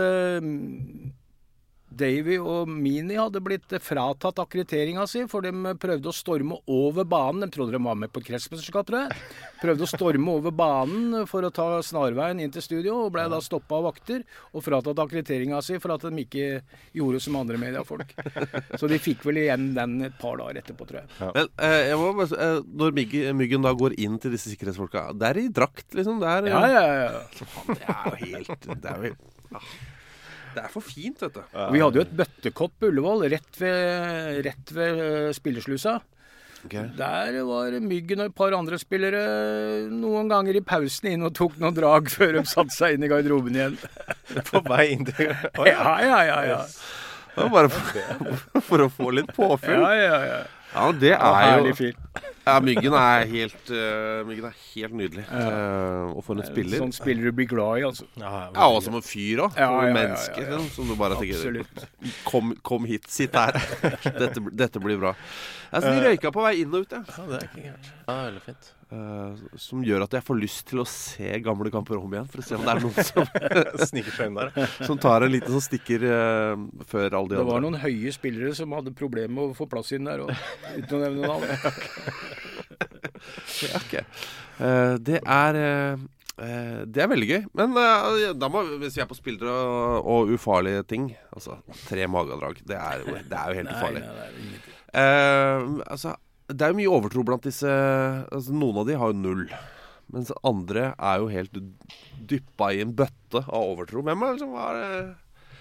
Davy og Mini hadde blitt fratatt akkrediteringen sin, for de prøvde å storme over banen. De trodde de var med på et kretsmesterskap, tror jeg. Prøvde å storme over banen for å ta snarveien inn til studio, og ble da stoppet av vakter, og fratatt akkrediteringen sin for at de ikke gjorde som andre mediefolk. Så de fikk vel igjen den et par dager etterpå, tror jeg. Men når Myggen da går inn til disse sikkerhetsfolka, det er i drakt, liksom? Det er, ja. Det er jo helt... Det er for fint, vet du. Vi hadde jo et bøttekott på Ullevål, rett ved spillerslusa. Okay. Der var Myggen og et par andre spillere noen ganger i pausen inn og tok noen drag før de satte seg inn i garderoben igjen. På vei inn til... Ja. Det var bare for å få litt påfyll. Ja. Ja, det er herlig fyr. Ja, Myggen er helt nydelig. Og for en spiller. Sånn spiller du blir glad i, altså. Ja, og som en fyr også. Som en menneske, som du bare tenker, kom hit, sitt her. Dette blir bra. Altså, de røyka på vei inn og ut, ja. Ja, det er ikke gærent. Ja, veldig fint. Som gjør at jeg får lyst til å se gamle kamper om igjen, for å se om det er noen som sniker seg inn der. Som tar en liten som stikker før alle de andre. Det var noen høye spillere som hadde problemer med å få plass inn der, uten å nevne navn. Okay. Det er veldig gøy. Men da må, hvis vi er på spillere og ufarlige ting, altså 3 magadrag, det er jo helt ufarlig. Altså, det er jo mye overtro blant disse, altså, noen av de har jo 0, mens andre er jo helt dyppet i en bøtte av overtro. Hvem var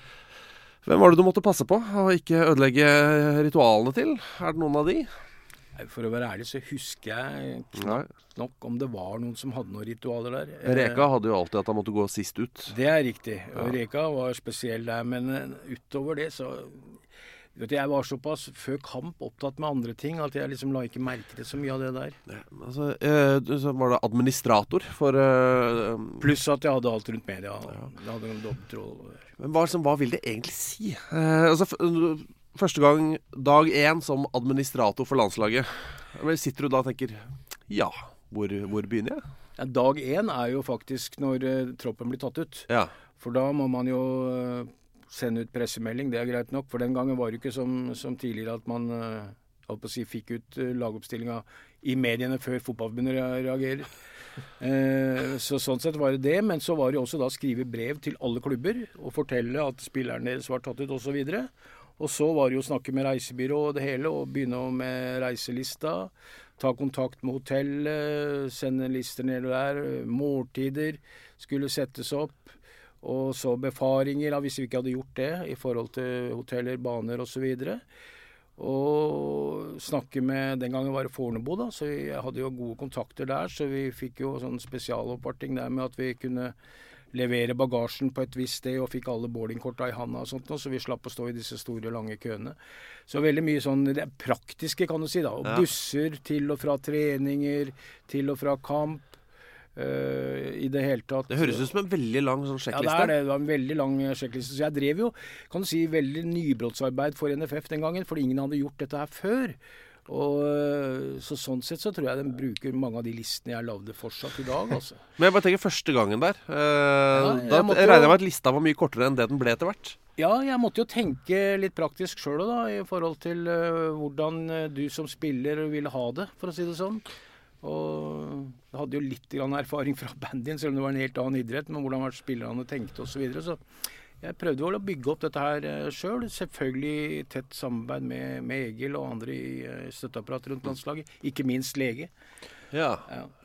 det du måtte passe på og ikke ødelegge ritualene til? Er det noen av de? For å være ærlig så husker jeg knapt nok om det var noen som hadde noen ritualer der. Reka hadde jo alltid at han måtte gå sist ut. Det er riktig. Og Reka var spesiell der, men utover det så... Jeg var såpass før kamp opptatt med andre ting at jeg liksom la ikke merke til så mye av det der. Ja, altså, så var det administrator for... Pluss at jeg hadde alt rundt media. Jeg hadde en dobbeltroll. Men hva vil det egentlig si? Første gang, dag 1 som administrator for landslaget. Sitter du da og tenker, hvor begynner jeg? Ja, dag 1 er jo faktisk når troppen blir tatt ut. Ja. For da må man jo... sende ut pressemelding, det er greit nok. For den gangen var det ikke som tidligere at man fikk ut lagoppstillinga i mediene før fotballforbundet reagerer. Så sånn sett var det det, men så var det også da skrive brev til alle klubber og fortelle at spilleren deres var tatt ut og så videre. Og så var det jo å snakke med reisebyrå og det hele, og begynne med reiselista, ta kontakt med hotellet, sende lister ned der, måltider skulle settes opp. Og så befaringer, hvis vi ikke hadde gjort det, i forhold til hoteller, baner og så videre. Og snakke med, den gangen var det Fornebu da, så jeg hadde jo gode kontakter der, så vi fikk jo sånn spesialoppvarting der med at vi kunne levere bagasjen på et visst sted, og fikk alle boardingkorta i handa og sånt, så vi slapp å stå i disse store, lange køene. Så veldig mye sånn, det praktiske kan du si da, og busser til og fra treninger, til og fra kamp, i det hele tatt. Det høres ut som en veldig lang sånn sjekkliste. Ja, det var en veldig lang sjekkliste. Så jeg drev jo, kan du si, veldig nybrottsarbeid for NFF den gangen, fordi ingen hadde gjort dette her før. Og så sånn sett så tror jeg den bruker mange av de listene jeg lavde fortsatt i dag, altså. Men jeg bare tenker første gangen der. Da regner jeg med at lista var mye kortere enn det den ble etter hvert. Ja, jeg måtte jo tenke litt praktisk selv da, i forhold til hvordan du som spiller ville ha det, for å si det sånn. Og jeg hadde jo litt erfaring fra bandyen, selv om det var en helt annen idrett, men hvordan var spillerne tenkte og så videre. Så jeg prøvde å bygge opp dette her selv, selvfølgelig i tett samarbeid med Egil og andre i støtteapparatet rundt landslaget, ikke minst lege. Ja.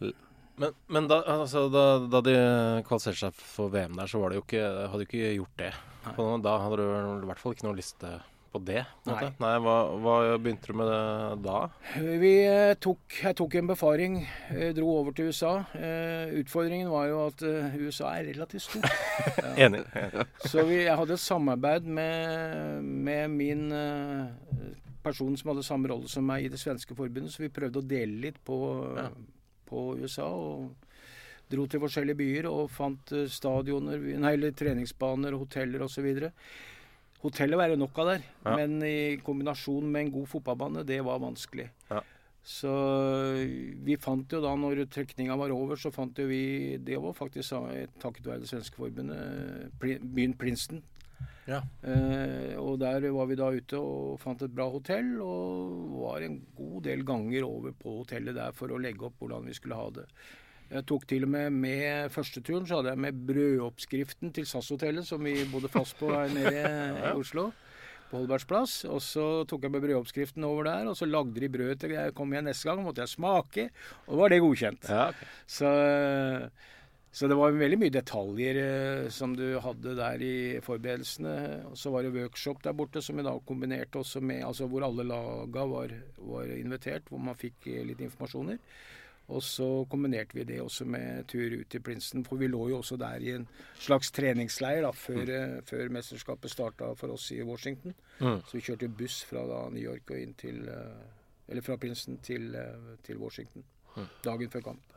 Men da de kvalifiserte seg for VM der, så var det jo ikke, hadde du ikke gjort det. Da hadde du i hvert fall ikke noe liste på det. Nei, hva begynte du med det da? Jeg tok en befaring, dro over til USA. Utfordringen var jo at USA er relativt stort. Enig. Så jeg hadde et samarbeid med min person som hadde samme rolle som meg i det svenske forbundet, så vi prøvde å dele litt på USA, og dro til forskjellige byer og fant stadioner, treningsbaner, hoteller og så videre. Hotellet var jo nok av der, men i kombinasjon med en god fotballbane, det var vanskelig. Ja. Så vi fant jo da, når trekningen var over, så fant jo vi, det var faktisk takket være det svenske forbundet, byen Princeton. Ja. Og der var vi da ute og fant et bra hotell, og var en god del ganger over på hotellet der for å legge opp hvordan vi skulle ha det. Jeg tok til og med første turen, så hadde jeg med brødoppskriften til SAS-hotellet, som vi bodde fast på her nede i Oslo, på Holbergsplass. Og så tok jeg med brødoppskriften over der, og så lagde de brød til jeg kom igjen neste gang, måtte jeg smake, og var det godkjent. Ja, okay. Så det var veldig mye detaljer som du hadde der i forberedelsene. Og så var det workshop der borte, som vi da kombinerte også med, altså hvor alle laga var invitert, hvor man fikk litt informasjoner. Og så kombinerte vi det også med tur ut til Princeton, for vi lå jo også der i en slags treningsleir da, før mesterskapet startet for oss i Washington. Så vi kjørte buss fra New York og inn eller fra Princeton til Washington, dagen før kamp.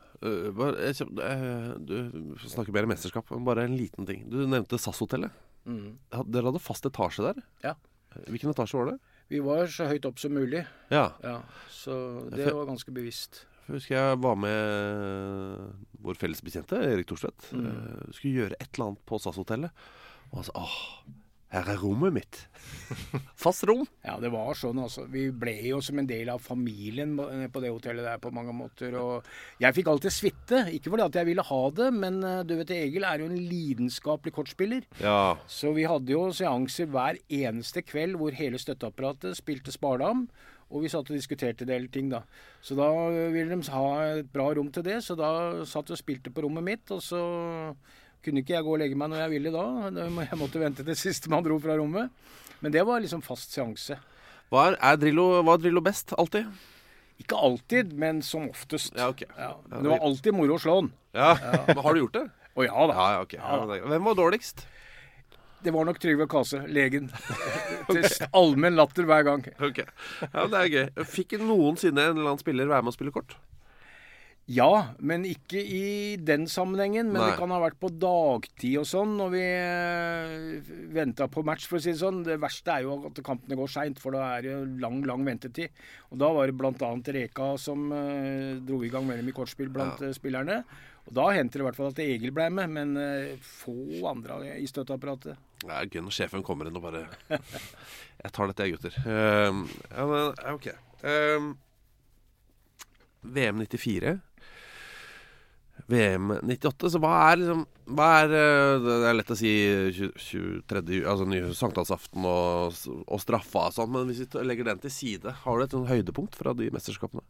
Du snakker mer om mesterskap, men bare en liten ting. Du nevnte SAS-hotellet. Dere hadde fast etasje der? Ja. Hvilken etasje var det? Vi var så høyt opp som mulig. Ja. Så det var ganske bevisst. Jeg husker jeg var med vår felles bekjente, Erik Thorstvedt. Skulle gjøre et eller annet på SAS-hotellet. Og han sa, her er rommet mitt. Fast rom. Ja, det var sånn altså. Vi ble jo som en del av familien på det hotellet der på mange måter. Og jeg fikk alltid svitte. Ikke fordi at jeg ville ha det, men du vet, Egil er jo en lidenskapelig kortspiller. Ja. Så vi hadde jo seanser hver eneste kveld hvor hele støtteapparatet spilte spardam. Og vi satt og diskuterte det hele ting da. Så da ville de ha et bra rom til det, så da satt vi og spilte på rommet mitt, og så kunne ikke jeg gå og legge meg når jeg ville da. Jeg måtte vente til siste man dro fra rommet. Men det var liksom fast seanse. Hva er Drillo best, alltid? Ikke alltid, men som oftest. Ja, ok. Ja. Men det var alltid moro å slå den. Ja, men har du gjort det? Å ja da. Ja, ok. Hvem var dårligst? Det var nok Trygve Kase, legen. Til allmenn latter hver gang. Ok, ja, det er gøy. Fikk noensinne en eller annen spiller være med å spille kort? Ja, men ikke i den sammenhengen. Men Nei. det kan ha vært på dagtid og sånn, når vi ventet på match, for å si det sånn. Det verste er jo at kampene går sent, for da er det lang ventetid. Og da var det blant annet Reka som dro i gang med dem i kortspill blant spillerne. Og da hentet det i hvert fall at Egil ble med, men få andre i støtteapparatet. Det er gøy når sjefen kommer inn og bare Jeg tar dette, gutter. Ja, men, ok. VM 94 VM 98, så hva er det er lett å si 23. Altså sankthansaften og straffa og sånn, men hvis vi legger den til side, har du et sånn høydepunkt fra de mesterskapene?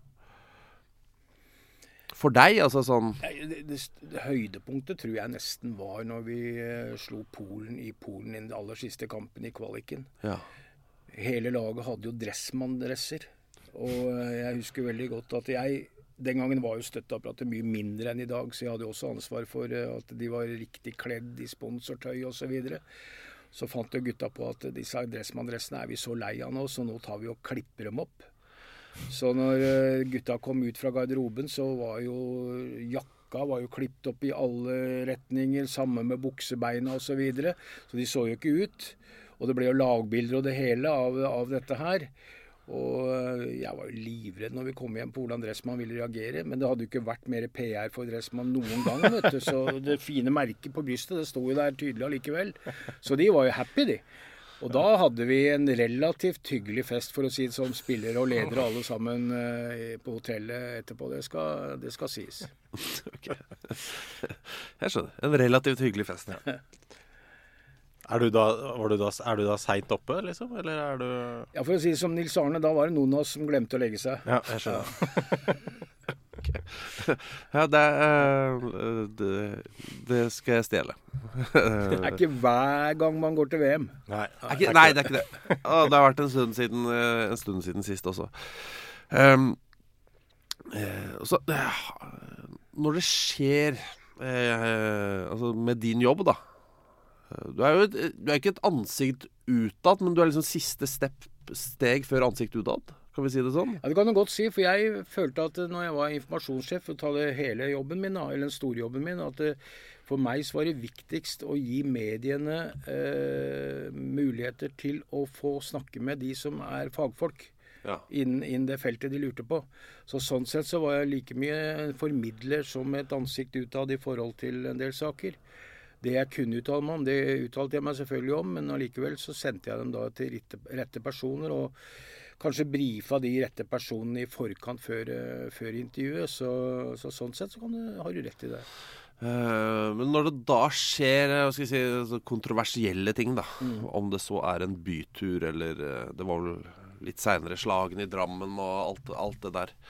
For deg, altså sånn det høydepunktet tror jeg nesten var når vi slo Polen i Polen i den aller siste kampen i kvaliken. Ja. Hele laget hadde jo dressmanndresser, og jeg husker veldig godt at den gangen var jo støtteapparatet mye mindre enn i dag, så jeg hadde også ansvar for at de var riktig kledd i sponsortøy og så videre. Så fant jo gutta på at disse dressmanndressene er vi så lei av nå, så nå tar vi og klipper dem opp. Så når gutta kom ut fra garderoben, så var jo jakka klippet opp i alle retninger, sammen med buksebeina og så videre. Så de så jo ikke ut. Og det ble jo lagbilder og det hele av dette her. Og jeg var jo livredd når vi kom hjem på hvordan Dressmann ville reagere, men det hadde jo ikke vært mer PR for Dressmann noen gang, vet du. Så det fine merket på brystet, det stod jo der tydelig allikevel. Så de var jo happy, de. Og da hadde vi en relativt hyggelig fest, for å si det som spillere og ledere alle sammen på hotellet etterpå. Det skal sies. Ok. Jeg skjønner. En relativt hyggelig fest, ja. Er du da sent oppe, liksom? Eller er du... Ja, for å si det som Nils Arne, da var det noen av oss som glemte å legge seg. Ja, jeg skjønner. Okay. Ja, det skal jeg stjele. Det er ikke hver gang man går til VM. Nei, det er ikke det. Det har vært en stund siden sist også. Når det skjer altså med din jobb, da. Du er ikke et ansikt utad, men du er liksom siste steg før ansikt utad. Kan vi si det sånn? Ja, det kan du godt si, for jeg følte at når jeg var informasjonssjef, for å ta det hele jobben min, eller den store jobben min, at for meg så var det viktigst å gi mediene muligheter til å få snakke med de som er fagfolk. Ja. Innen det feltet de lurte på. Så sånn sett så var jeg like mye en formidler som et ansikt utad i forhold til en del saker. Det jeg kunne uttale meg om, det uttalte jeg meg selvfølgelig om, men allikevel så sendte jeg dem da til rette personer, og kanskje brifa de rette personene i forkant før intervjuet. Så sånn sett så har du rett i det. Men når det da skjer kontroversielle ting, da, om det så er en bytur, eller det var vel litt senere slagene i Drammen og alt det der.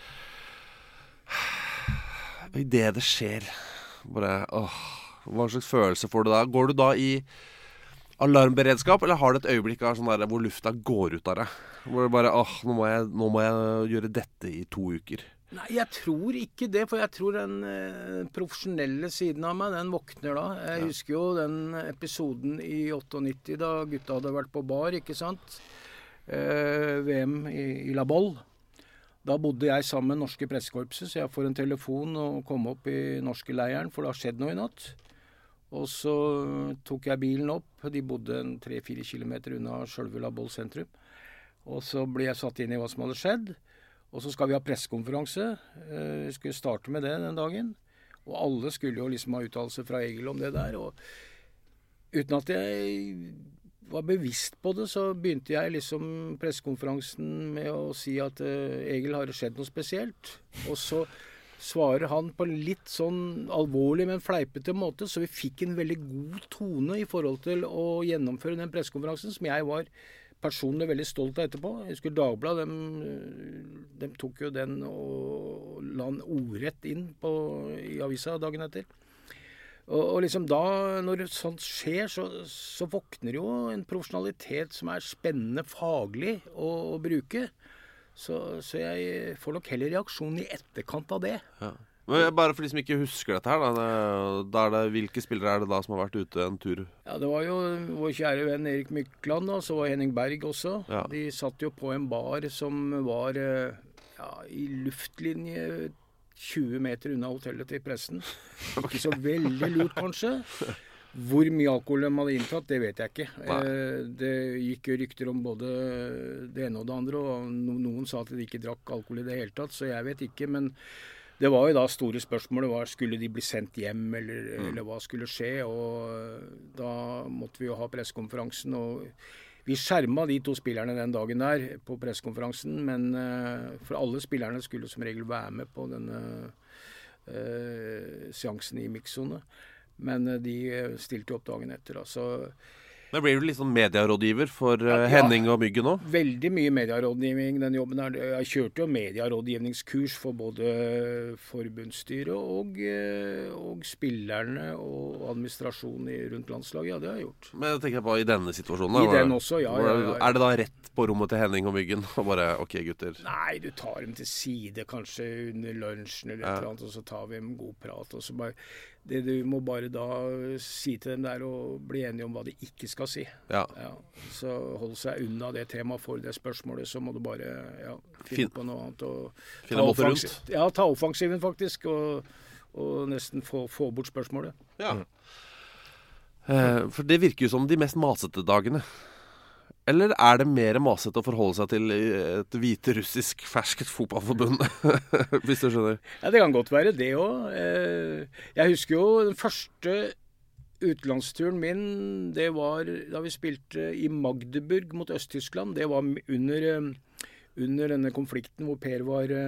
I det skjer, bare hva slags følelse får du da? Går du da i alarmberedskap, eller har du et øyeblikk av sånn der, hvor lufta går ut av deg? Hvor du bare, nå må jeg gjøre dette i 2 uker. Nei, jeg tror ikke det, for jeg tror den profesjonelle siden av meg, den våkner da. Jeg husker jo den episoden i 98 da gutta hadde vært på bar, ikke sant? VM i La Bolle. Da bodde jeg sammen med norske pressekorpset, så jeg får en telefon og kom opp i norske leiren, for det har skjedd noe i natt. Og så tok jeg bilen opp. De bodde 3-4 kilometer unna selve La Bolle sentrum. Og så ble jeg satt inn i hva som hadde skjedd. Og så skal vi ha pressekonferanse. Vi skulle starte med det den dagen. Og alle skulle jo liksom ha uttalelse fra Egil om det der. Og uten at jeg var bevisst på det, så begynte jeg liksom pressekonferansen med å si at Egil, har det skjedd noe spesielt? Og så svarer han på en litt sånn alvorlig, men fleipete måte, så vi fikk en veldig god tone i forhold til å gjennomføre den pressekonferansen, som jeg var personlig veldig stolt av etterpå. Jeg husker Dagbladet, de tok jo den og la den ordrett inn i avisa dagen etter. Og liksom da, når sånt skjer, så våkner jo en profesjonalitet som er spennende faglig å bruke. Så jeg får nok heller reaksjon i etterkant av det. Ja. Men bare for de som ikke husker dette her, da hvilke spillere er det da som har vært ute en tur? Ja, det var jo vår kjære venn Erik Mykland, og så var Henning Berg også. Ja. De satt jo på en bar som var i luftlinje 20 meter unna hotellet til pressen. Ikke så veldig lurt, kanskje. Hvor mye alkohol de hadde inntatt, det vet jeg ikke. Det gikk jo rykter om både det ene og det andre, og noen sa at de ikke drakk alkohol i det hele tatt, så jeg vet ikke, men det var jo da store spørsmålet, skulle de bli sendt hjem, eller hva skulle skje, og da måtte vi jo ha pressekonferansen, og vi skjerma de 2 spillerne den dagen der på pressekonferansen, men for alle spillerne skulle som regel være med på denne seansen i mixzone. Men de stilte opp dagen etter. Men blir du litt sånn mediarådgiver for Henning og Myggen nå? Veldig mye mediarådgivning, den jobben her. Jeg kjørte jo mediarådgivningskurs for både forbundsstyret og spillerne og administrasjonen rundt landslaget. Ja, det har jeg gjort. Men jeg tenker på i denne situasjonen. I den også, ja. Er det da rett på rommet til Henning og Myggen? Og bare, ok gutter. Nei, du tar dem til side kanskje under lunsjen eller et eller annet, og så tar vi en god prat, og så bare... Du må bare da si til dem der og bli enige om hva de ikke skal si. Ja. Så hold seg unna det temaet for det spørsmålet, så må du bare finne på noe annet. Finne en måte rundt? Ja, ta offensiven faktisk, og nesten få bort spørsmålet. Ja. For det virker jo som de mest masete dagene. Eller er det mer masete å forholde seg til et hviterussisk fersket fotballforbund? Hvis du skjønner. Ja, det kan godt være det også. Jeg husker jo den første utenlandsturen min, det var da vi spilte i Magdeburg mot Øst-Tyskland. Det var under denne konflikten hvor Per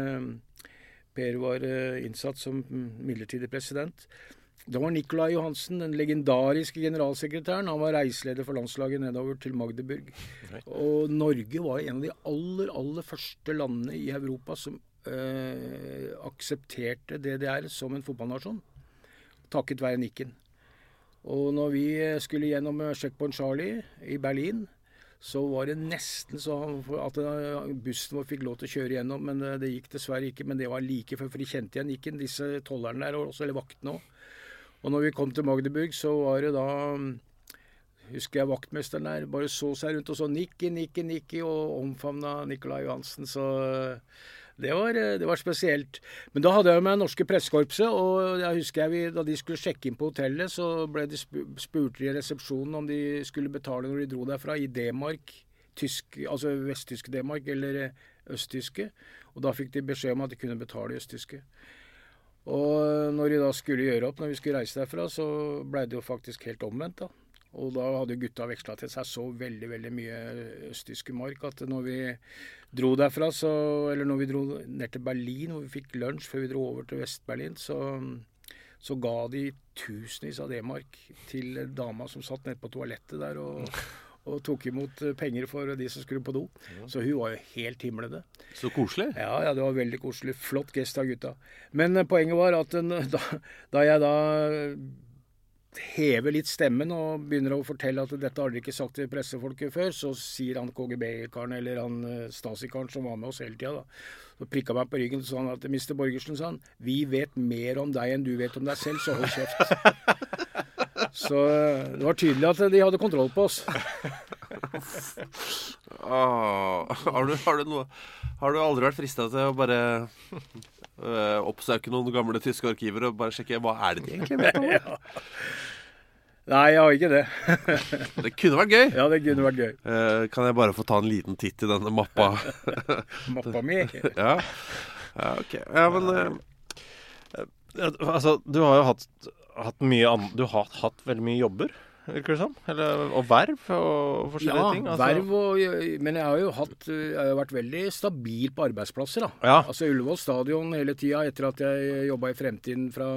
var innsatt som midlertidig president. Det var Nicolai Johansen, den legendariske generalsekretæren. Han var reiseleder for landslaget nedover til Magdeburg. Og Norge var en av de aller første landene i Europa som aksepterte DDR som en fotballnasjon. Takket være Nikken. Og når vi skulle gjennom Checkpoint Charlie i Berlin, så var det nesten så at bussen vår fikk lov til å kjøre gjennom, men det gikk dessverre ikke. Men det var like før, for de kjente igjen Nikken, disse tollerne der, eller vaktene også. Og når vi kom til Magdeburg, så var det da, husker jeg vaktmesteren der, bare så seg rundt og så Nikki, og omfavna Nicolai Johansen, så det var spesielt. Men da hadde jeg med norske pressekorpset, og jeg husker da de skulle sjekke inn på hotellet, så ble de spurte i resepsjonen om de skulle betale når de dro derfra i D-mark, altså vesttyske D-mark eller østtyske, og da fikk de beskjed om at de kunne betale i østtyske. Og når de da skulle gjøre opp, når vi skulle reise derfra, så ble det jo faktisk helt omvendt da. Og da hadde gutta vekslet til seg så veldig mye østtyske mark, at når vi dro derfra, eller når vi dro ned til Berlin, hvor vi fikk lunsj før vi dro over til Vest-Berlin, så ga de tusenvis av D-mark til dama som satt nede på toalettet der, og tok imot penger for de som skulle på do. Så hun var jo helt himlede. Så koselig. Ja, det var veldig koselig. Flott gest av gutta. Men poenget var at da jeg da hever litt stemmen og begynner å fortelle at dette har de ikke sagt til pressefolket før, så sier han KGB-karen eller han Stasi-karen som var med oss hele tiden da. Så prikket meg på ryggen og sa han at Mr. Borgersen, sa han, vi vet mer om deg enn du vet om deg selv, så hold kjeft. Så det var tydelig at de hadde kontroll på oss. Har du aldri vært fristet til å bare oppsøke noen gamle tyske arkiver og bare sjekke hva er det de egentlig vet om det? Ja. Nei, jeg har ikke det. Det kunne vært gøy. Ja, det kunne vært gøy. Kan jeg bare få ta en liten titt i denne mappa? Mappa mi? Ja, ok. Ja, men altså, du har jo hatt mye du har hatt veldig mye jobber, virker det sånn? Og verv og forskjellige ting? Ja, verv men jeg har jo vært veldig stabil på arbeidsplasser da. Ja. Altså Ullevål stadion hele tiden etter at jeg jobbet i Fremtiden fra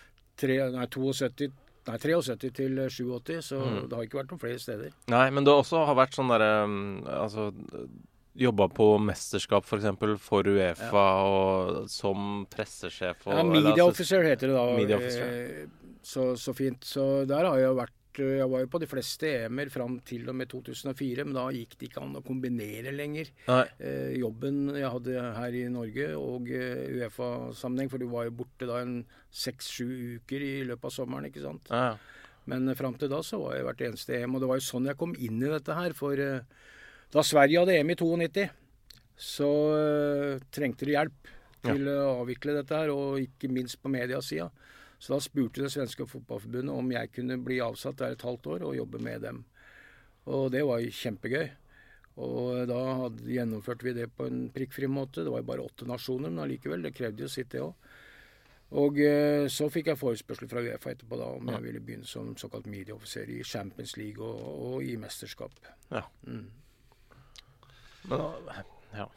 73 til 87, så det har ikke vært noen flere steder. Nei, men du også har vært sånn der, altså, jobbet på mesterskap for eksempel for UEFA og som pressesjef. Ja, Media Officer heter det da. Media Officer. Så fint. Så der har jeg vært jeg var jo på de fleste EM-er fram til og med 2004, men da gikk det ikke an å kombinere lenger jobben jeg hadde her i Norge og UEFA-sammenheng, for du var jo borte da 6-7 uker i løpet av sommeren, ikke sant? Ja. Men fram til da så var jeg hvert eneste EM, og det var jo sånn jeg kom inn i dette her, for da Sverige hadde EM i 92, så trengte de hjelp til å avvikle dette her, og ikke minst på mediasida. Så da spurte det svenske fotballforbundet om jeg kunne bli avsatt der et halvt år og jobbe med dem. Og det var kjempegøy. Og da gjennomførte vi det på en prikkfri måte. Det var jo bare 8 nasjoner, men allikevel, det krevde jo sitt det også. Og så fikk jeg forespørsel fra UEFA etterpå da, om jeg ville begynne som såkalt medieoffiser i Champions League og i mesterskap. Ja. Ja.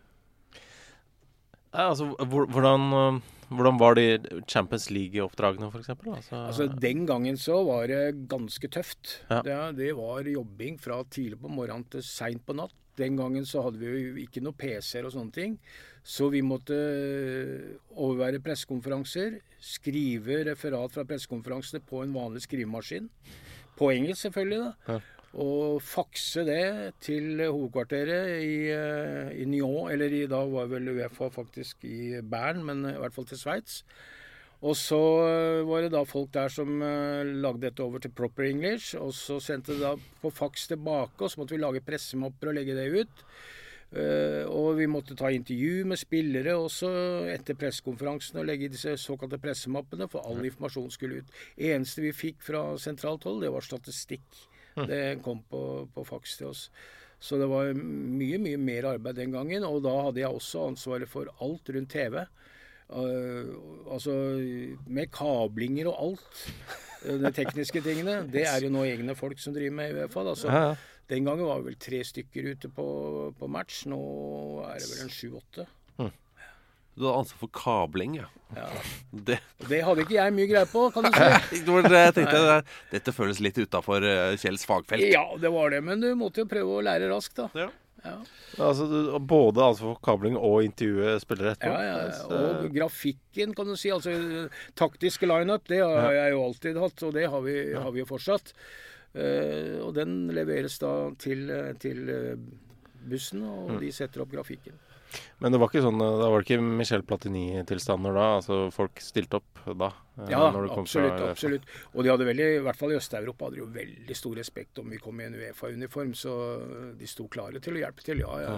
Altså, hvordan var de Champions League-oppdragene, for eksempel? Altså, den gangen så var det ganske tøft. Ja. Det var jobbing fra tidlig på morgenen til sent på natt. Den gangen så hadde vi jo ikke noe PC-er og sånne ting. Så vi måtte overvære pressekonferanser, skrive referat fra pressekonferansene på en vanlig skrivemaskin. På engelsk selvfølgelig da. Ja. Og fakse det til hovedkvarteret i Nyon, eller da var vel UEFA faktisk i Bern, men i hvert fall til Sveits. Og så var det da folk der som lagde dette over til proper English, og så sendte det da på faks tilbake, og så måtte vi lage pressemapper og legge det ut. Og vi måtte ta intervju med spillere også etter pressekonferansen og legge i disse såkalte pressemappene, for all informasjon skulle ut. Eneste vi fikk fra sentralt hold, det var statistikk. Det kom på faks til oss. Så det var mye mer arbeid den gangen, og da hadde jeg også ansvaret for alt rundt TV. Altså med kablinger og alt. De tekniske tingene, det er jo nå egne folk som driver med i UEFA. Altså, den gangen var det vel 3 stykker ute på match, nå er det vel en 7-8. Du hadde ansvar for kabling, ja. Det hadde ikke jeg mye greie på, kan du si. Jeg tenkte, dette føles litt utenfor Kjells fagfelt. Ja, det var det, men du måtte jo prøve å lære raskt da. Ja. Altså, både ansvar for kabling og intervjue spillere etterpå? Ja, og grafikken, kan du si. Altså, taktiske line-up, det har jeg jo alltid hatt, og det har vi jo fortsatt. Og den leveres da til bussen, og de setter opp grafikken. Men det var ikke sånn, da var det ikke Michel Platini-tilstander da, altså folk stilte opp da? Ja, absolutt. Og de hadde i hvert fall i Øst-Europa, hadde jo veldig stor respekt om vi kom i en UEFA-uniform, så de sto klare til å hjelpe til, ja.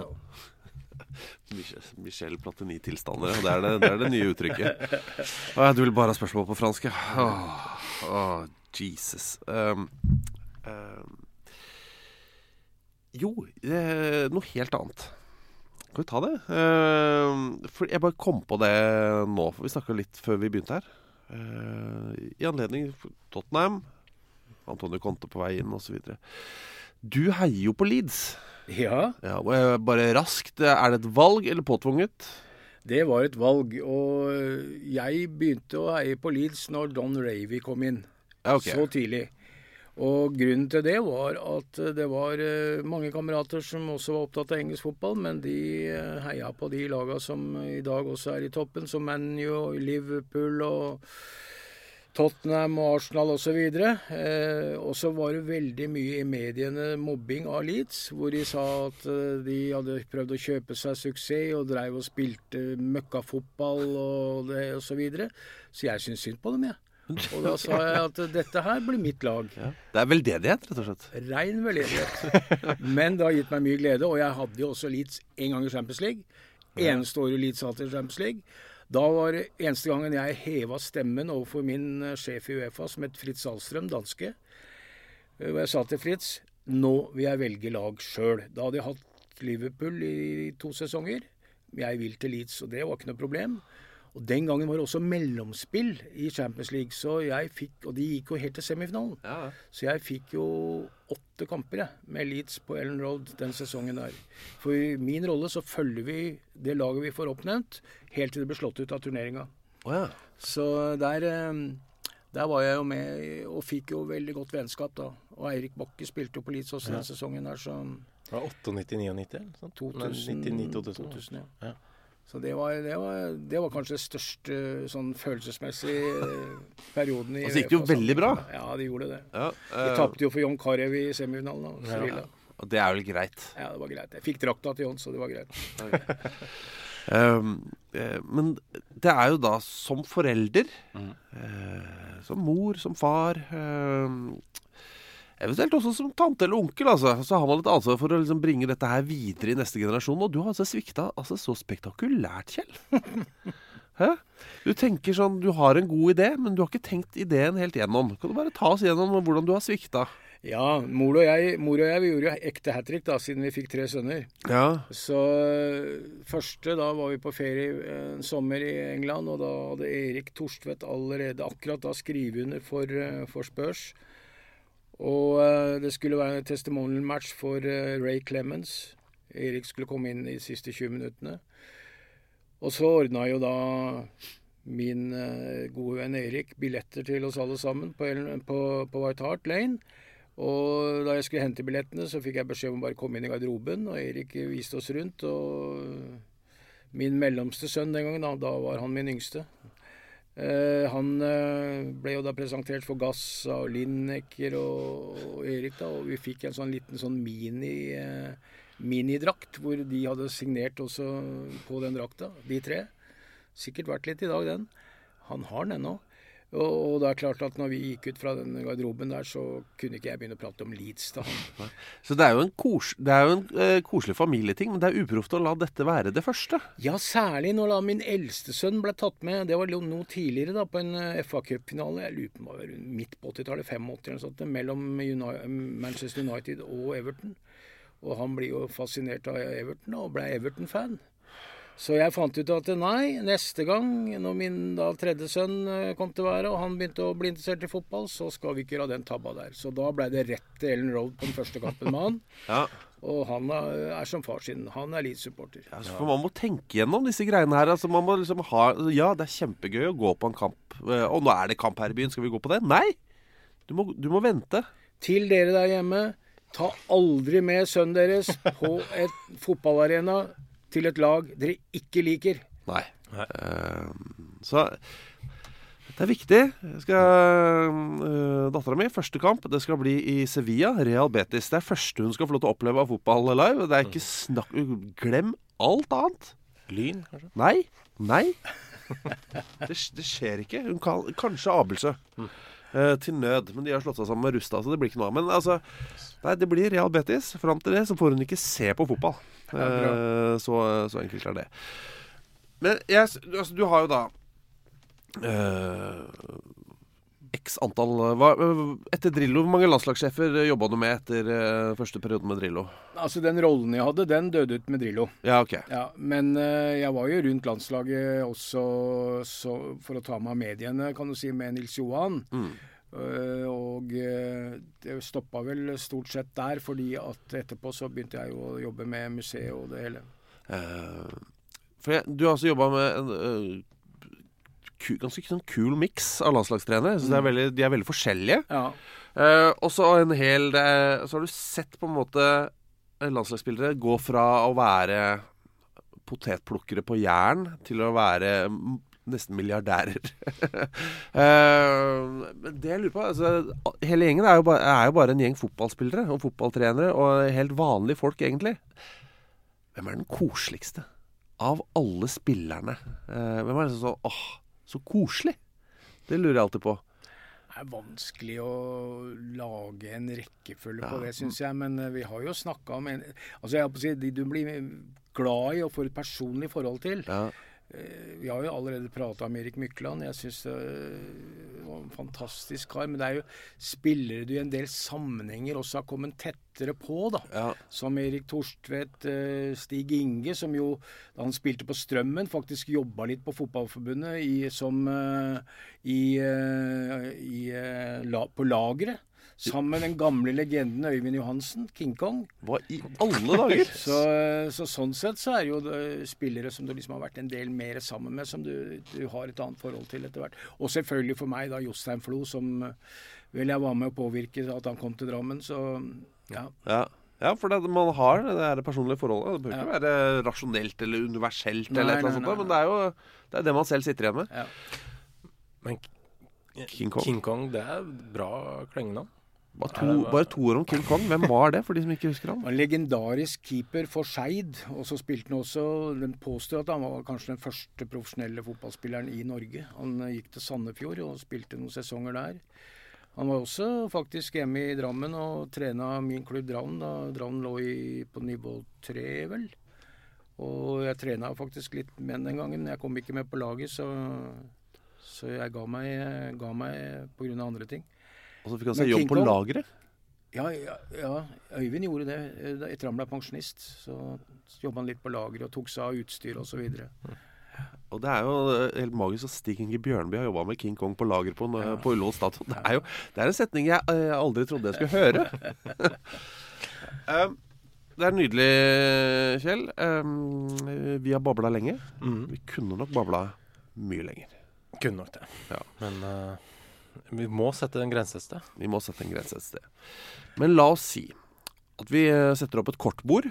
Michel Platini-tilstander, det er det nye uttrykket. Du vil bare ha spørsmål på fransk, ja. Jesus. Noe helt annet. Kan vi ta det? For jeg bare kom på det nå, for vi snakket litt før vi begynte her. I anledning Tottenham, Antonio Conte på vei inn og så videre. Du heier jo på Leeds. Ja. Bare raskt, er det et valg eller påtvunget? Det var et valg, og jeg begynte å heie på Leeds når Don Ravy kom inn. Okay. Så tidlig. Og grunnen til det var at det var mange kamerater som også var opptatt av engelsk fotball, men de heia på de lagene som i dag også er i toppen, som Man U, Liverpool og Tottenham og Arsenal og så videre. Og så var det veldig mye i mediene mobbing av Leeds, hvor de sa at de hadde prøvd å kjøpe seg suksess og drev og spilte møkkafotball og så videre. Så jeg synes synd på dem, jeg. Og da sa jeg at dette her blir mitt lag. Ja. Det er veldedighet, rett og slett. Rein veldedighet. Men det har gitt meg mye glede, og jeg hadde jo også Leeds en gang i Champions League. Eneste året Leeds hadde i Champions League. Da var det eneste gangen jeg hevet stemmen overfor min sjef i UEFA, som het Fritz Alstrøm, danske. Og jeg sa til Fritz, nå vil jeg velge lag selv. Da hadde jeg hatt Liverpool i 2 sesonger. Jeg vil til Leeds, og det var ikke noe problem. Og den gangen var det også mellomspill i Champions League, så jeg fikk, og de gikk jo helt til semifinalen. Ja. Så jeg fikk jo 8 kamper med Leeds på Ellen Road den sesongen der. For i min rolle så følger vi det laget vi får oppnevnt, helt til det ble slått ut av turneringen. Ja. Så der var jeg jo med, og fikk jo veldig godt vennskap da. Og Eirik Bakke spilte jo på Leeds også den sesongen der, så... Det var 98-99, sant? 2000, ja. Så det var kanskje det største sånn følelsesmessige perioden i så gikk det jo veldig bra. Ja, de gjorde det. Ja, De tapte jo for John Carew i semifinalen. Ja. Og det vel greit. Ja, det var greit. Jeg fikk drakta til John, så det var greit. Men det jo da som forelder, som mor, som far, eventuelt også som tante eller onkel, altså, så har man et ansvar for å liksom bringe dette her videre i neste generasjon. Og du har altså svikta så spektakulært, Kjell. Hæ? Du tenker sånn, du har en god idé, men du har ikke tenkt ideen helt gjennom. Kan du bare ta oss gjennom hvordan du har svikta? Ja, mor og jeg vi gjorde jo ekte hat-trick da, siden vi fikk 3 sønner. Ja. Så første, da var vi på ferie en sommer i England, og da hadde Erik Torstvedt allerede akkurat da skrivet under for Spurs. Og det skulle være en testimonial match for Ray Clemens. Erik skulle komme inn i de siste 20 minuttene. Og så ordnet jo da min gode venn Erik billetter til oss alle sammen på White Hart Lane. Og da jeg skulle hente billettene, så fikk jeg beskjed om bare komme inn i garderoben, og Erik viste oss rundt, og min mellomste sønn den gangen, da var han min yngste. Han ble jo da presentert for Gassa og Lineker og Erik da, og vi fikk en sånn liten sånn minidrakt, hvor de hadde signert også på den drakta, de 3. Sikkert vært litt i dag, den. Han har den ennå. Og det klart at når vi gikk ut fra den garderoben der, så kunne ikke jeg begynne å prate om Leeds da. Så det jo en koselig familieting, men det uproft å la dette være det første. Ja, særlig når da min eldste sønn ble tatt med. Det var noe tidligere da, på en FA Cup-finale. Jeg lurer på meg midt på 80-tallet, 85 eller sånt, mellom Manchester United og Everton. Og han blir jo fascinert av Everton og ble Everton-fan. Så jeg fant ut at nei, neste gang, når min da 3. sønn kom til å være, og han begynte å bli interessert i fotball, så skal vi ikke gjøre den tabba der. Så da ble det rett til Ellen Road på den første kampen med han. Ja. Og han som far sin. Han Leeds-supporter. Ja, for man må tenke gjennom disse greiene her. Altså, man må liksom ja, det kjempegøy å gå på en kamp. Og nå det kamp her i byen, skal vi gå på det? Nei! Du må vente. Til dere der hjemme, ta aldri med sønnen deres på et fotballarena til et lag dere ikke liker. Nei. Så det viktig. Datteren min, første kamp, det skal bli i Sevilla, Real Betis. Det første hun skal få lov til å oppleve av fotball live. Det ikke snakk... Glem alt annet. Lyn, kanskje? Nei. Det skjer ikke. Hun kan, kanskje Abelsø. Til nød, men de har slått seg sammen med Rusta, så det blir ikke noe av. Men altså, nei, det blir Real Betis. Frem til det så får hun ikke se på fotball. Så enkelt det. Men du har jo da x antall etter Drillo, hvor mange landslagssjefer jobbet du med etter første periode med Drillo? Altså den rollen jeg hadde, den døde ut med Drillo. Ja, ok. Ja, men jeg var jo rundt landslaget også for å ta meg av mediene, kan du si, med Nils Johan. Og det stoppet vel stort sett der, fordi at etterpå så begynte jeg jo å jobbe med museet og det hele. Du har altså jobbet med en ganske sånn kul mix av landslagstrenere. Så de veldig forskjellige. Ja. Og så så har du sett på en måte landslagsspillere gå fra å være potetplukkere på jern til å være nesten milliardærer. Det jeg lurer på, altså, hele gjengen er jo bare en gjeng fotballspillere og fotballtrenere og helt vanlige folk egentlig. Hvem den koseligste av alle spillerne? Hvem det som så koselig? Det lurer jeg alltid på. Det vanskelig å lage en rekkefølge på det, synes jeg, men vi har jo snakket om altså jeg har på å si, de du blir glad i og får et personlig forhold til. Ja. Vi har jo allerede pratet om Erik Mykland. Jeg synes det var en fantastisk kar, men det jo spillere du i en del sammenhenger også har kommet tettere på da. Ja. Som Erik Torstvedt, Stig Inge, som jo da han spilte på Strømmen faktisk jobbet litt på fotballforbundet på lageret. Sammen med den gamle legenden Øyvind Johansen, King Kong. Hva i alle dager? Så sånn sett så det jo spillere som du liksom har vært en del mer sammen med, som du har et annet forhold til etter hvert. Og selvfølgelig for meg da Jostein Flo, som vel jeg var med å påvirke at han kom til Drammen, så ja. Ja, for man har det personlige forholdet. Det bør ikke være rasjonelt eller universelt, eller et eller annet sånt, men det er det man selv sitter igjen med. Ja. Men King Kong, det er bra klengenavn. Bare 2 år om King Kong. Hvem var det, for de som ikke husker ham? En legendarisk keeper for Skeid, og så spilte han også, den påstår at han var kanskje den første profesjonelle fotballspilleren i Norge. Han gikk til Sandefjord og spilte noen sesonger der. Han var også faktisk hjemme i Drammen og trenet min klubb Drammen, da Drammen lå på nivå 3, vel. Og jeg trenet faktisk litt med den gangen. Jeg kom ikke med på laget, så jeg ga meg på grunn av andre ting. Og så fikk han seg jobb på lageret? Ja, Øyvind gjorde det. Etter han ble pensjonist, så jobbet han litt på lageret og tok seg av utstyr og så videre. Og det er jo helt magisk at Stig Inge Bjørnby har jobbet med King Kong på lager på Ullevål stadion. Det er en setning jeg aldri trodde jeg skulle høre. Det er nydelig, Kjell. Vi har bablet lenge. Vi kunne nok bablet mye lenger. Kunne nok det. Ja. Men vi må sette en grense et sted. Vi må sette en grense et sted. Men la oss si at vi setter opp et kortbord.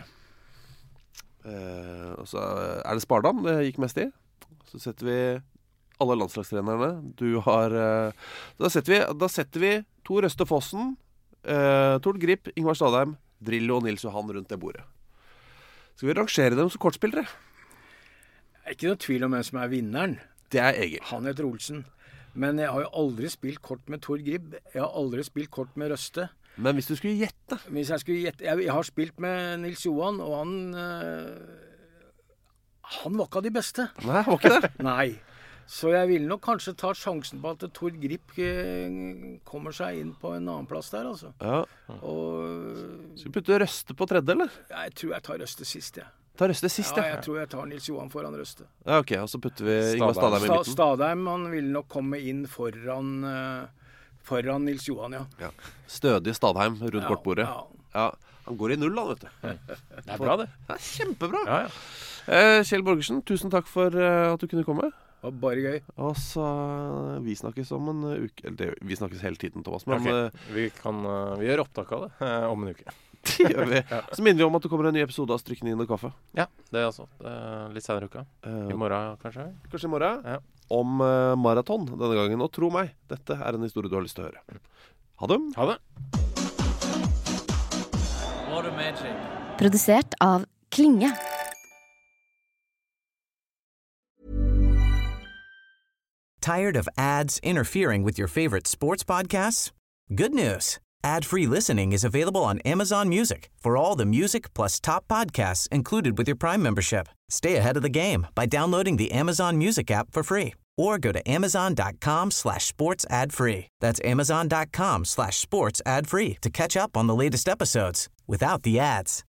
Og så er det Spardam det gikk mest i. Så setter vi alle landslagstrenerne. Da setter vi Tor Øste Fossen, Tord Grip, Ingvar Stadheim, Drillo og Nils Johan rundt det bordet. Skal vi rangere dem som kortspillere? Det er ikke noe tvil om hvem som er vinneren. Det er Egil. Han heter Olsen. Men jeg har jo aldri spilt kort med Tord Grip. Jeg har aldri spilt kort med Røste. Men hvis du skulle gjette? Jeg har spilt med Nils Johan, og han var ikke av de beste. Nei, han var ikke det? Nei. Så jeg ville nok kanskje ta sjansen på at Tord Grip kommer seg inn på en annen plass der, altså. Ja. Skal vi putte Røste på tredje, eller? Jeg tror jeg tar Røste sist, jeg. Ta Røste sist, ja. Jeg tror jeg tar Nils Johan foran Røste. Ja, ok, og så putter vi Ingvar Stadheim i midten. Stadheim, han vil nok komme inn foran Nils Johan, ja. Stødig Stadheim rundt kortbordet. Ja. Han går i 0, han, vet du. Det er bra, det. Det er kjempebra. Ja. Kjell Borgersen, tusen takk for at du kunne komme. Det var bare gøy. Og så vi snakkes om en uke. Eller vi snakkes hele tiden, Thomas. Men vi gjør opptak av det om en uke. Det gjør vi. Så minner vi om at det kommer en ny episode av Strykken inn og kaffe. Ja, det er altså litt senere uka. I morgen, kanskje? Kanskje i morgen. Ja. Om maraton denne gangen. Og tro meg, dette er en historie du har lyst til å høre. Ha det. Ha det. Produsert av Klinge. Tired of ads interfering with your favorite sports podcasts? Good news. Ad-free listening is available on Amazon Music for all the music plus top podcasts included with your Prime membership. Stay ahead of the game by downloading the Amazon Music app for free or go to amazon.com/sports ad free. That's amazon.com/sports ad free to catch up on the latest episodes without the ads.